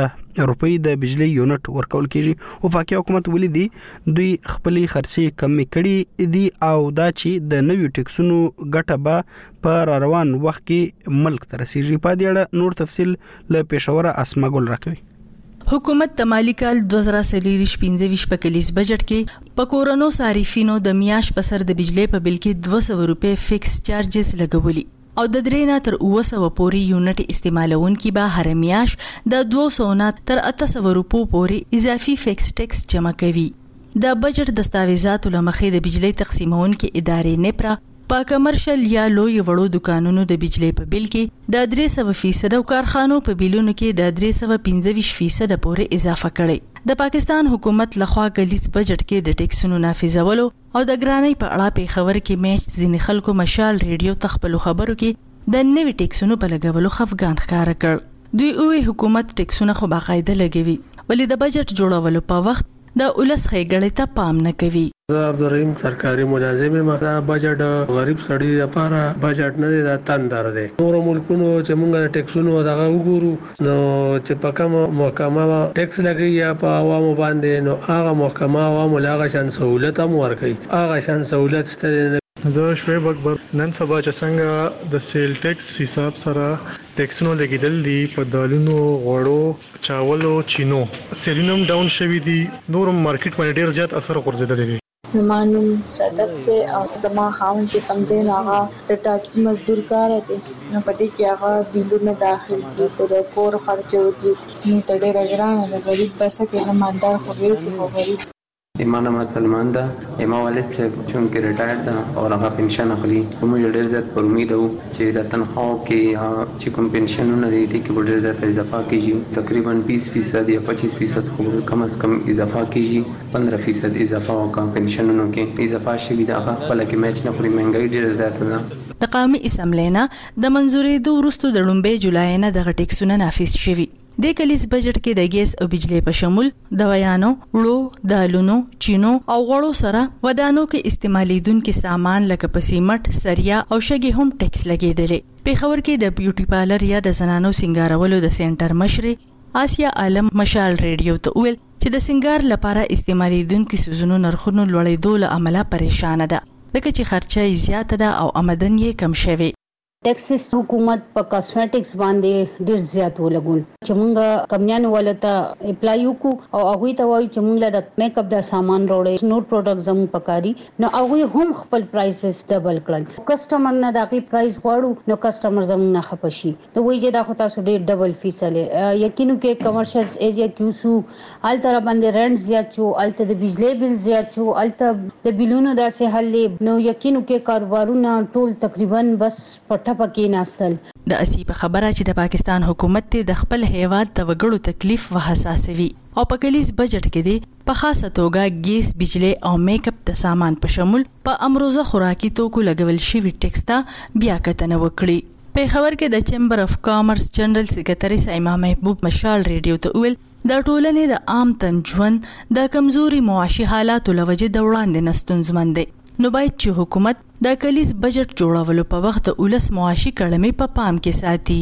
روپۍ د بجلی یونټ ورکول کیږي. وفاقي حکومت ولیدي دوی خپل خرچي کمی کړي دي او دا چې د نویو ټیکسونو ګټه به په روان وخت کې ملک ته رسیږي. په دې اړه نور تفصیل له پېښور اسما ګل راکوي. حکومت د مالی کال دوه زره پنځه په کلیس بجټ کې په کورونو صارفینو د میاش په سر د بجلی په بل کې دوه سوه روپۍ فکس چارجز لګولي او د درې نه تر اوه سوه پورې یونټ استعمالونکي به هر میاش د دوه سوه نه تر اته سوه روپو پورې اضافي فکس ټیکس جمع کوي. د بجټ دستاویزاتو لمخې د بجلی تقسیمونکي ادارې نپرا په کمرشل یا لوی وړو دکانونو د بجلی په بل کې د درې سوه فیصد او کارخانو په بیلونو کې د درې سوه پنځه فیصد پورې اضافه کړي. د پاکستان حکومت لخوا کلیس بجټ کې د ټیکسونو نافذولو او د ګرانۍ په اړه په خبر کې میش ځینې خلکو مشال ریډیو تخپل خبرو کې د نوي ټیکسونو په لګولو خفګان ښکار کړ. دوی اوه حکومت ټیکسونه خو باقاعده لګوي ولې د بجټ جوړولو په وخت د ولس خېګړې ته پام نه کوي. زه عبدالرحیم سرکاري ملازم یم. دا بجټ غریب سړي لپاره بجټ نه دی، دا تندر دی. نور ملکونو چې موږ ټیکسونو دغه وګورو نو چې په کوم محکمه ټیکس لګي یا په عوامو باندې نو هغه محکمه عوامو لاغه شان سہولت هم ورکوي، هغه شان سہولت ستل. زه شعیب اکبر. نن سبا چې څنګه د سیل ټیکس حساب سره ټیکسونو لګیدل دي په دالونو، غوړو، چاولو، چینو، سیلینم ډاون شوی دي، نور مارکیټ باندې ډیر زیات اثر غورځیدلی دی. زمانو صدق ته او زما خاون چې کم دین هغه د ټاکی مزدور کار دی نو پدې کې هغه بیلونه داخل کی په کور خرچو کې نو ته ډیر ګرانه د غریب بس کې هماندار خو ویل غریب. ایمان مسلمان ده، ایما والد صاحب چونکه ریټایر ده او هغه پنشن اخلي. موږ ډېر زیات پر امید وو چې د تنخواو کې چې کوم پنشنونه دي دي کې ډېر زیات اضافه کیږي، تقریبا بیس فیصد یا پچیس فیصد خو کم از کم اضافه کیږي، پندرہ فیصد اضافه او کم پنشنونو کې اضافه شوی ده. هغه خپل کې میچ نه پوری مهنګای ډېر زیات ده. د قومي اسمبلی نه د منځوري د ورستو د لومبې جولای نه د ټیکسونه نافذ شوي. د کلیس بجټ کې د ګیس او بجلی په شمول دوايانو، وړو، دالونو، چینو او غوړو سره ودانو کې استعمالیدونکو سامان لکه پسیمټ، سریا او شګي هم ټیکس لګیدلې. په خبر کې د بیوټي پارلر یا د زنانو سنگارولو د سنټر مشر آسیا عالم مشال ریډیو ته ویل چې د سنگار لپاره استعمالیدونکو سوزونو نرخونو لوړېدو له امله پریشان ده ځکه چې خرچه زیاته ده او آمدن یې کم شوی. ټیکسس حکومت په کاسمیټکس باندې ډیر زیات ولګول چې مونږه کمنیانو ولته اپلای وکړو او هغه ته وایي چې مونږ له د میک اپ د سامان وروړي نور پروډکټ زمو پکاري نو هغه هم خپل پرایسز ډبل کړل. کسٹمر نه دغه پرایس غواړو نو کسٹمر زمو نه خپشي نو وایي چې دا خو تاسو ډیر ډبل فیس لې یقینو کې کمرشل ایریا کیوسو ال تر باندې رنټ زیات شو، الته د بجلی بل زیات شو، الته د بیلونو داسې حل نو یقینو کې کاروبارونه ټول تقریبا بس پټ پکې ناستل. د اسی په خبره چې د پاکستان حکومت ته د خپل هیواد د وګړو تکلیف وحساسوي او په کلیس بجټ کې دی په خاصه توګه ګیس، بجلی او میک اپ د سامان په شمول په امروزه خوراکي توکو لګول شوی ټیکس ته بیا کتنه وکړي. په خبر کې د چیمبر اف کامرس جنرال سیکریټری سایما محبوب مشال ریډیو ته ویل د ټولنې د عام تن ژوند د کمزوري معاشي حالاتو لوجه د وړاندې نستونزمن دی نو باید چې حکومت د کلیس بجټ جوړولو په وخت د ولس معاشي کړمې په پام کې ساتي.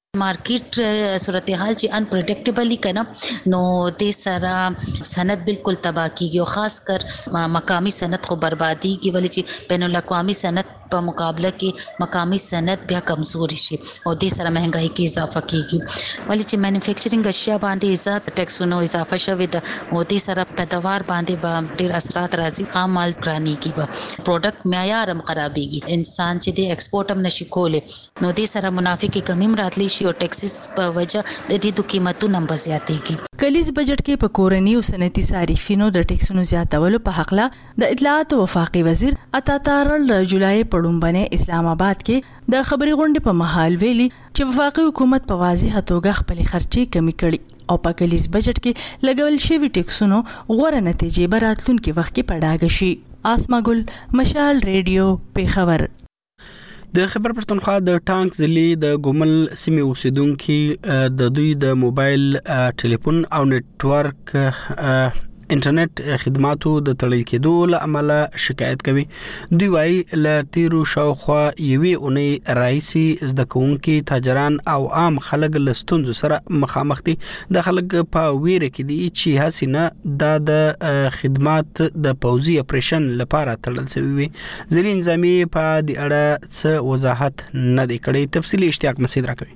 مارکیټ صورتحال چې ان پریډکټیبلی کنه نو د سره صنعت بالکل تباہ کیږي او خاص کر مقامی صنعت خو بربادي کی ولې چې بین الاقوامي صنعت په مقابله کې مقامی صنعت بیا کمزوري شي او د سره مهنګای کې اضافه کیږي ولې چې مینوفیکچرینګ اشیاء باندې اضافه ټیکسونو اضافه شوی د او د سره پیداوار باندې به ډیر اثرات راځي خام مال ګرانی کی به پروډکټ معیار هم خرابېږي انسان چې د ایکسپورټ هم نشي کولی نو د سره منافع کې کمی راتلی شي او ټیکسز په وجه د دې د قیمتونو هم زیاتېږي کلیز بجټ کې په کورنۍ او صنعتي صارفینو د ټیکسونو زیاتولو په حق له د اطلاعات او وفاقي وزیر عطاتارل جولای پړومبنه اسلام آباد کې د خبري غونډې په محل ویلي چې وفاقي حکومت په واضح توګه خپل خرچې کمی کړي او په کلیز بجټ کې لګول شوی ټیکسونو غوړه نتیجې براتلونکو وخت کې پډاګ شي. آسما ګل، مشال ریډیو، پیښور. د خبر پښتونخوا د ټانک ضلع د ګومل سیمې اوسیدونکو د دوی د موبایل ټلیفون او نتورک انټرنیټ خدماتو د تړل کېدو له امله شکایت کوي. دوی وايي له تیرو شاوخوا یوې اونۍ راهیسي زده کوونکي تاجران او عام خلک له ستونزو سره مخامخ دي. د خلک په ویره کې دي چې حسینه د د خدمات د پوزي اپریشن لپاره تړل شوی وي. ځینې نظامی په دې اړه څه وضاحت نه دی کړی. تفصیلی اشتیاق مسعود راکوي.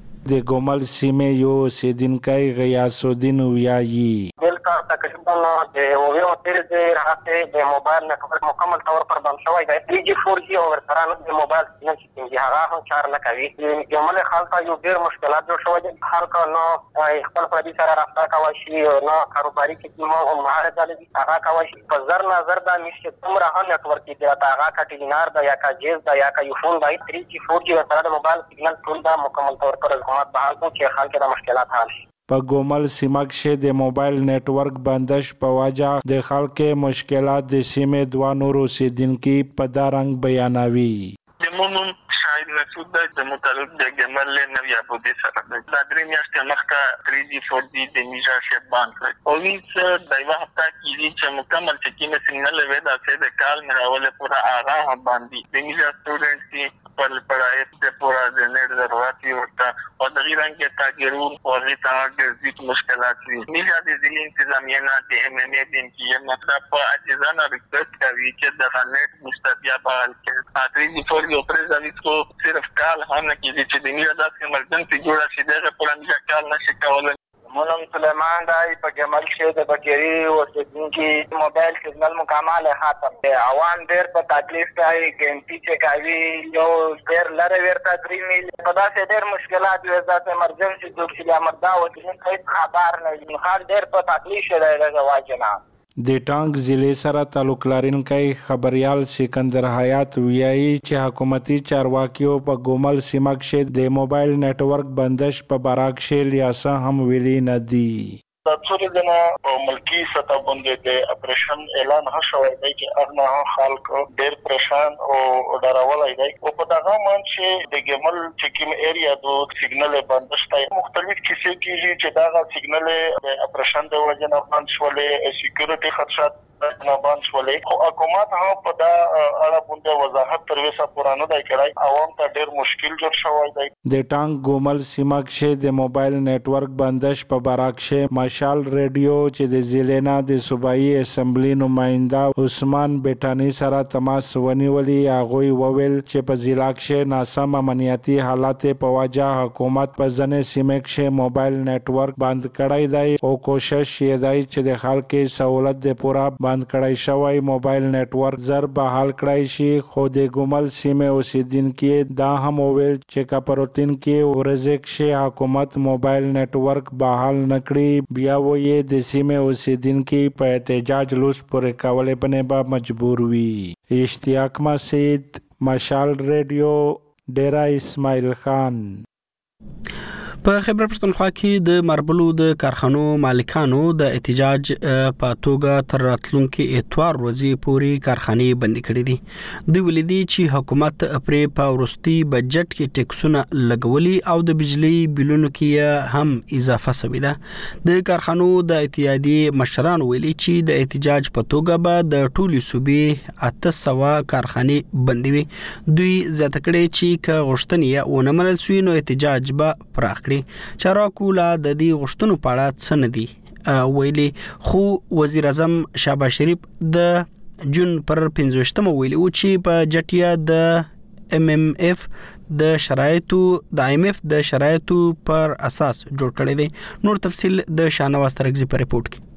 د ګومل سیمې یو سیدنکای غیاث الدین ویایي بالکل تقریبا د اویو تیر د راته د موبایل نتورک مکمل طور پر بند شوی دی. تھری جی فور جی او ورسره د موبایل سیګنل چې دی هغه هم کار نه کوي. ګومل خلک یو ډیر مشکلات جوړ شوی دي. هر کله نو خپل پردي سره رابطه کوي شي نو کاروباري کې مو هم مهارت لري هغه کوي شي په زر نظر د مشته څومره هم نتورک دی دا هغه کټینار دا یا کا جیز دا یا کا یو فون دی. تھری جی فور جی ورسره د موبایل سیګنل ټول دا مکمل طور پر حکومت بحال کو چې خلک د مشکلات حل شي. په ګومل سیمه کې د موبایل نتورک بندش په وجه د خلکو مشکلات د سیمې دوه نورو اوسیدونکو په دارنګ بیانوي. د مومن شاید مسعود د متعلق د ګمل نوی ابودي سره د درې میاشتې مخکې تھری جی فور جی د میجا شپ باندې او هیڅ دایو هفته کې چې مکمل چې کینه سیګنل وې دا چې د کال مراوله پورا آغا باندې د میجا سټوډنټ پر پڑھائی سے پورا جنریٹ ضروراتی ہوتا اور تقریباً کے تاجرون اور غیرتاجر مشکلات ہوئی. میجا دی ضلع انتظامیہ نہ دے ایم ایم اے دن کی یہ مطلب پر عجزانہ ریکویسٹ کا بھی کہ دفعہ نیٹ مستقیا بحال کے آتری جی فور کی اوپریز آویز کو صرف کال ہم نہ کی دی چھ دی میجا دا سے ایمرجنسی جوڑا شدے گا پورا میجا کال نہ شکا والا. مولم سلیمان دای په ګمل کې د بکری اوسیدونکو موبایل سیګنل مکمل ختم دی. عوام ډېر په تکلیف دی. ګنتی چې کوي یو ډېر لره ورته درې میل په داسې ډېر مشکلات وي ځکه ایمرجنسي د چې امردا و چې هیڅ خبر نه وي. خال ډېر په تکلیف دی دغه واجنه. د ټانک ضلع سره تعلق لرونکی خبريال سکندر حیات ویایي چې حکومتي چارواکیو په ګومل سیمه کې د موبایل نتورک بندش په براک شیل یا څه هم ویلي نه دي. د څوري دنه په ملکی سطح باندې د اپریشن اعلان هشوي دی چې اغنه خلک ډېر پریشان او ډارولای دی او په دغه مان چې د ګمل چکیم ایریا دو سیګنل بندش دی. مختلف کیسې کیږي چې دا سیګنل د اپریشن د وجه نه بند شولې سکیورټي خدشات نه بند شولې او حکومت هم په دا اړه باندې وضاحت تر اوسه پوره نه دی کړی. عوام ته ډېر مشکل جوړ شوی دی. د ټانک ګومل سیمه کې د موبایل نتورک بندش په براکشه مشال ریډیو چې د ضلع نه د صوبایي اسمبلی نماینده عثمان بیٹانی سره تماس ونیولي. هغه وویل چې په ضلع کې ناسم امنیتي حالات په وجه حکومت په ځنې سیمه کې موبایل نتورک بند کړی دی او کوشش یې دی چې د خلکو سہولت د پورا بند کړی شوی موبایل نتورک زر بحال کړی شي. خو د ګومل سیمه اوسیدونکو دا هم وویل چې کاپروتین کې ورزک شي حکومت موبایل نتورک بحال نکړي بیا وې د سیمه اوسیدونکو په احتجاج لوس پورې کولې باندې به مجبور وي. اشتیاق مسعود، مشال ریډیو، ډیرا اسماعیل خان. په خبر پښتونخوا کې د ماربلو د کارخانو مالکانو د احتجاج په توګه تر راتلونکي اتوار ورځې پورې کارخانې بندي کړې دي. دوی ولیدي چې حکومت پرې په وروستي بجټ کې ټیکسونه لګولي او د بجلی بلونو کې هم اضافه شوې ده. د کارخانو د اتحادیې مشران ویلي چې د احتجاج په توګه به د ټولو صوبې اته سوه کارخانې بندي وي. دوی زیاته کړې چې که غوښتنې ونه منل شوې نو احتجاج به پراخ چارواکو لا د دې غوښتنو په اړه څه نه دي ویلي. خو وزیر اعظم شهباز شریف د جون پر پنځوستمه ویلي و چې په جټیا د ام ام اف د شرایطو د ایم اف د شرایطو پر اساس جوړ کړی دی. نور تفصیل د شاهنواز ترغزي په ریپورت کې.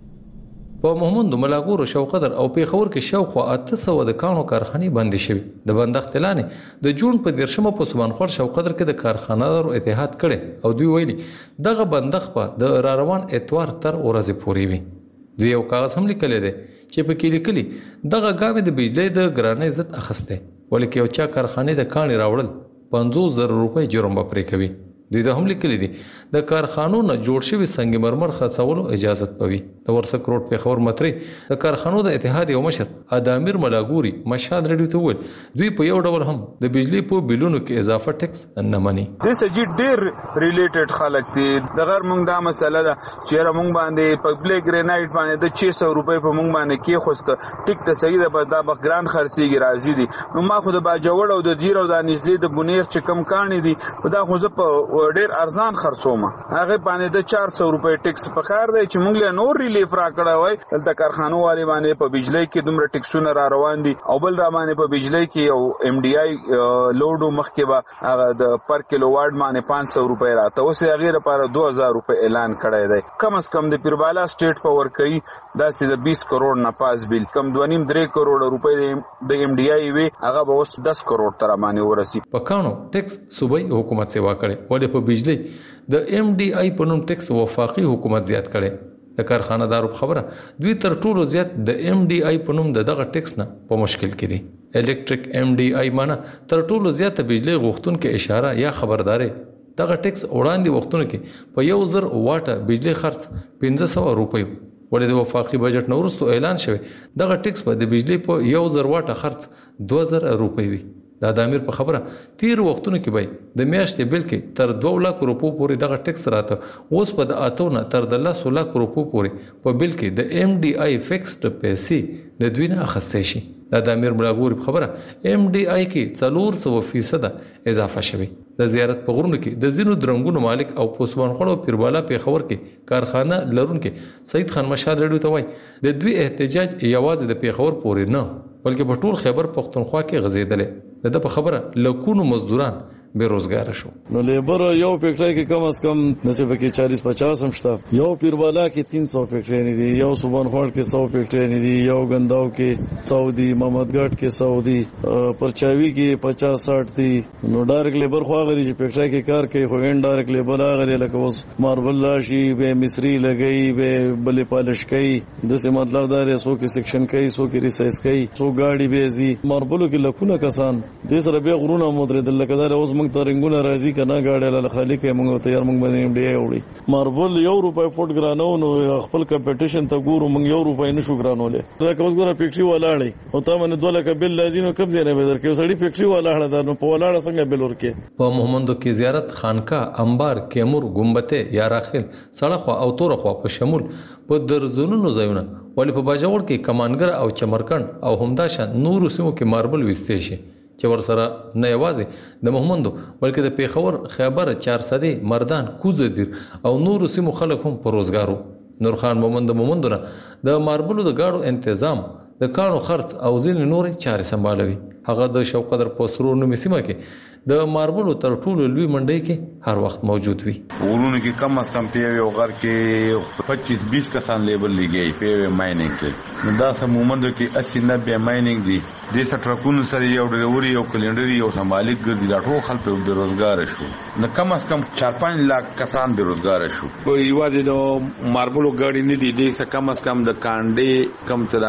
په مومند ملاګور شوقدر او پیښور کې شاوخوا اته سوه د کانو کارخانې بندې شوې. د بندښت اعلان د جون په دیرشمه په سبانخور شوقدر کې د کارخانه‌دارو اتحاد کړي او دوی ویلي دغه بندښت په د را روان اتوار تر ورځې پورې وي. دوی یو کاغذ هم لیکلی دی چې په کې لیکلي دغه ګامې د بجلی د ګرانۍ ضد اخیستی، ولکه یو چا کارخانې د کاڼي راوړل پنځوس زره روپۍ جرم به پرې کوي. دوی دا هم لیکلي دي د کارخانو نه جوړ شوي سنگ مرمر خرڅولو اجازت پوي. د ورسک روډ پیښور متري د کارخانو د اتحاد یو مشر ادامیر ملاګوري مشهد رډیو ته ویل دوی په یو ډول هم د بجلی په بیلونو کې اضافه ټیکس نه مني. د سجی ډیر ریلیټډ خلک دي. د غیر مونږ دا مسله ده چې را مونږ باندې پبلک ګرینایټ باندې د شش سوه روپۍ په مونږ باندې کې خوسته ټیک ته صحیح ده دا بګران خرڅيږي راځي دي. نو ما خو د باجوړ او د دیر او د نږدې د بنیر چې کم کانی دي دا خو زه په ډیر ارزان خرڅوم. هغه باندې د چار سوه روپۍ ټیکس په کار دی چې مونږ له نور ریلیف را کړی وای. دلته کارخانو والی باندې په بجلی کې دومره ټیکسونه را روان دي او بل را باندې په بجلی کې یو ام ډي آی لوډو مخکې به هغه د پر کیلو واټ باندې پنځه سوه روپۍ راته اوس یې هغې لپاره دوه هزار روپۍ اعلان کړی دی. کم از کم د پیربالا سټیټ په ورکوي داسې د بیس کروڑ نه پاس بیل کم دوه نیم درې کروڑ روپۍ د ام ډي آی وي هغه به اوس دس کروڑ تر باندې ورسي. په کانو ټیکس صوبایي حکومت سیوا کړي ولې په بجلی د ام ډي آی په نوم ټیکس وفاقي حکومت زیات کړي. د کارخانه دارو خبره دوی تر ټولو زیات د ام ډي آی په نوم د دغه ټیکس نه په مشکل کې دي. الکتریک ام ډي آی معنا تر ټولو زیات بجلی غوښتونکو اشاره یا خبرداري. دغه ټیکس وړاندې وختونو کې په یو زر واټه بجلی خرڅ پنځه سوه روپۍ ولې د وفاقي بجټ نه وروسته اعلان شوی دغه ټیکس په د بجلی په یو زر واټه خرڅ دوه زره روپۍ وي. د ادامیر په خبره تیر وختونو کې به د میاشتې بل کې تر دوه لک روپو پورې دغه ټیکس راته اوس په د اتو نه تر د لسو لک روپو پورې په بل کې د ام ډي آی فکسډ پیسې د دوی نه اخیستی شي. د ادامیر ملاګوري په خبره ام ډي آی کې څلور سوه فیصده اضافه شوی. د زیارت په غرونو کې د ځینو درنګونو مالک او پوسبانخړو پیربالا پیښور کې کارخانه لرونکي سید خان مشهد رډیو ته وایي د دوی احتجاج یوازې د پیښور پورې نه بلکې په ټول خیبر پښتونخوا کې غځېدلی. د ده په خبره لکونو مزدوران بیروزګار شو. نو لیبر یو فیکټری کې کم از کم نسبه کې چالیس پچاس هم شته. یو پیربالا کې تین سو فیکټری نه دي، یو سبانخوړ کې سو فیکټری نه دي، یو غنداو کې سو دي، محمدګټ کې سو دي، پرچاوي کې پچاس ساٹھ دي. نو ډایرک لیبر خو غري چې فیکټری کې کار کوي خو ان ډایرک لیبر غري لکه اوس ماربل لاشي به مصری لګي به بلې پالش کوي د څه مطلب دا رې سو کې سیکشن کوي سو کې ریسایز کوي سو گاډي به زی ماربلو کې لکونه کسان د سره به غرونه مدرد لکه دا اوس موږ ته رنگونه راځي کنه گاډي له خالق موږ ته یار موږ باندې ډی وړي ماربل یو روپای فوټ ګرانو نو خپل کمپټیشن ته ګورو موږ یو روپای نشو ګرانولې دا کوم ګوره فیکټری ولاړې او تا باندې دوه لک بل لازم کم ځای نه بدر کې سړی فیکټری ولاړه دا نو په ولاړه څنګه بل ورکې. په محمدو کې زیارت خانقاه انبار کیمور ګمبته یا راخیل سړخوا او تورخوا په شمول په درزونو ځایونه ولې په باجوړ کې کمانګر او چمرکند او همداشا نورو سیمو کې ماربل وستې شي چې ور سره نه یوازې د محمدو بلکې د پیښور خیبر چارسدي مردان کوزدیر او نورو سیمو خلک هم په روزګارو. نور خان مومند مومندونه د ماربلو د گاډو تنظیم د کانو خرڅ او ځینې نورې چارې سمبالوي. هغه د شوقدر پوسرو نومې سیمه کې د ماربلو تر ټولو لوی منډۍ کې هر وخت موجود وي. ورونو کې کم از کم په یو غر کې پچیس بیس کسان لیبل لګي په ماینینګ کې. نو دا سم مومندو کې اسی نبه ماینینګ دي د سټرکونو سره یو ډریوري یو کلندري یو سمالک ګرځي دا ټول خلک بیروزګار شو. نو کم از کم چار پنځه لاک کسان بیروزګار شو. په یوازې د ماربلو ګاډي نه دي د کم از کم د کانډې کم تر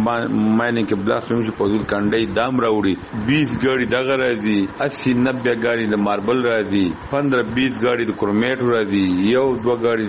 ماینینګ کې بلاس روم چې په ځل کانډې دام راوړي بیس ګاډي دغه راځي اسی نبه ګاډي د ماربل راځي پندرہ بیس ګاډي د کرومیټ راځي یو دوه ګاډي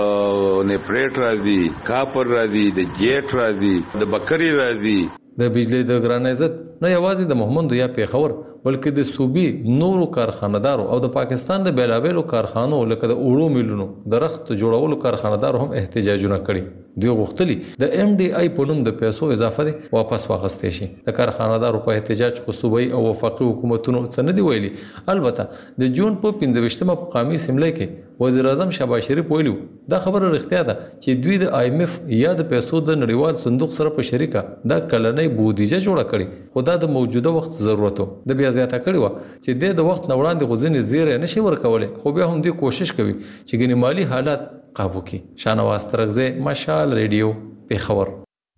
د نیپریټ راځي کاپر راځي د جیټ راځي د بکری راځي. د بجلی د ګرانۍ ضد نه یوازې د محمد یا پیښور بلکې د صوبې نورو کارخانه‌دارو او د پاکستان د بیلابېلو کارخانو لکه د اوړو میلونو د رخت جوړولو کارخانه‌دارو هم احتجاجونه کړي دوی غوښتلي د ایم ډي آی په نوم د پیسو اضافه دي واپس واخیستل شي د کارخانه‌دارو په احتجاج خو صوبایي او وفاقي حکومتونو څه نه دی ویلي البته د جون په پنځه ویشتمه په قومي اسمبلی کې وزیر اعظم شهباز شریف ویلو دا خبره رښتیا ده چې دوی د آی ایم ایف یا د پیسو د نړیوال صندوق سره په شریکه دا کلنۍ بودیجه جوړه کړي خو دا د موجوده وخت ضرورت د بیا زیاته کړی و چې د وخت نه وړاندې غوځنې زیره نشي ورکولای خو بیا هم دوی کوشش کوي چې ګنې مالی حالات قابو کړي شانواز ترغزه مشال ریډیو پیښور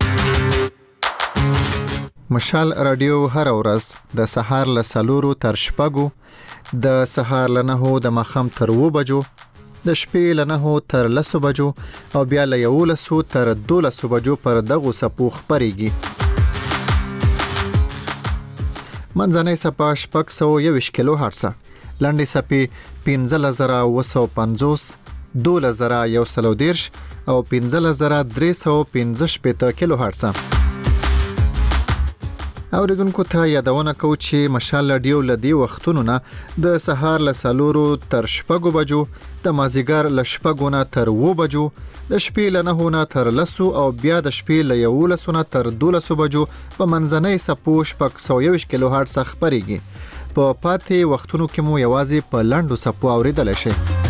مشال رادیو هر ورځ د سهار له سلورو تر شپږو د سهار له نهو د ماښام تر اوو بجو د شپې له نهو تر لسو بجو او بیا له یولسو تر دولسو بجو پر دغو څپو خپرېږي منځنۍ څپه شپږ سوه یوویشت کیلو هرڅه لنډې څپې پنځلس زره اوه سوه پنځوس دولس زره یو سل او دېرش او پنځلس زره درې سوه پنځه شپېته کیلو هرڅه اوریدونکو ته یادونه کوو چې مشال رادیو له دې وختونو نه د سهار له څلورو تر شپږو بجو د مازدیګر له شپږو نه تر اوو بجو د شپې له نهو نه تر لسو او بیا د شپې له یولسو نه تر دولسو بجو په منځنۍ څپو شپږ سوه یوویشت کیلو هرټز خپرېږي په پاتې وختونو کې مو یوازې په لنډو څپو اوریدلی شئ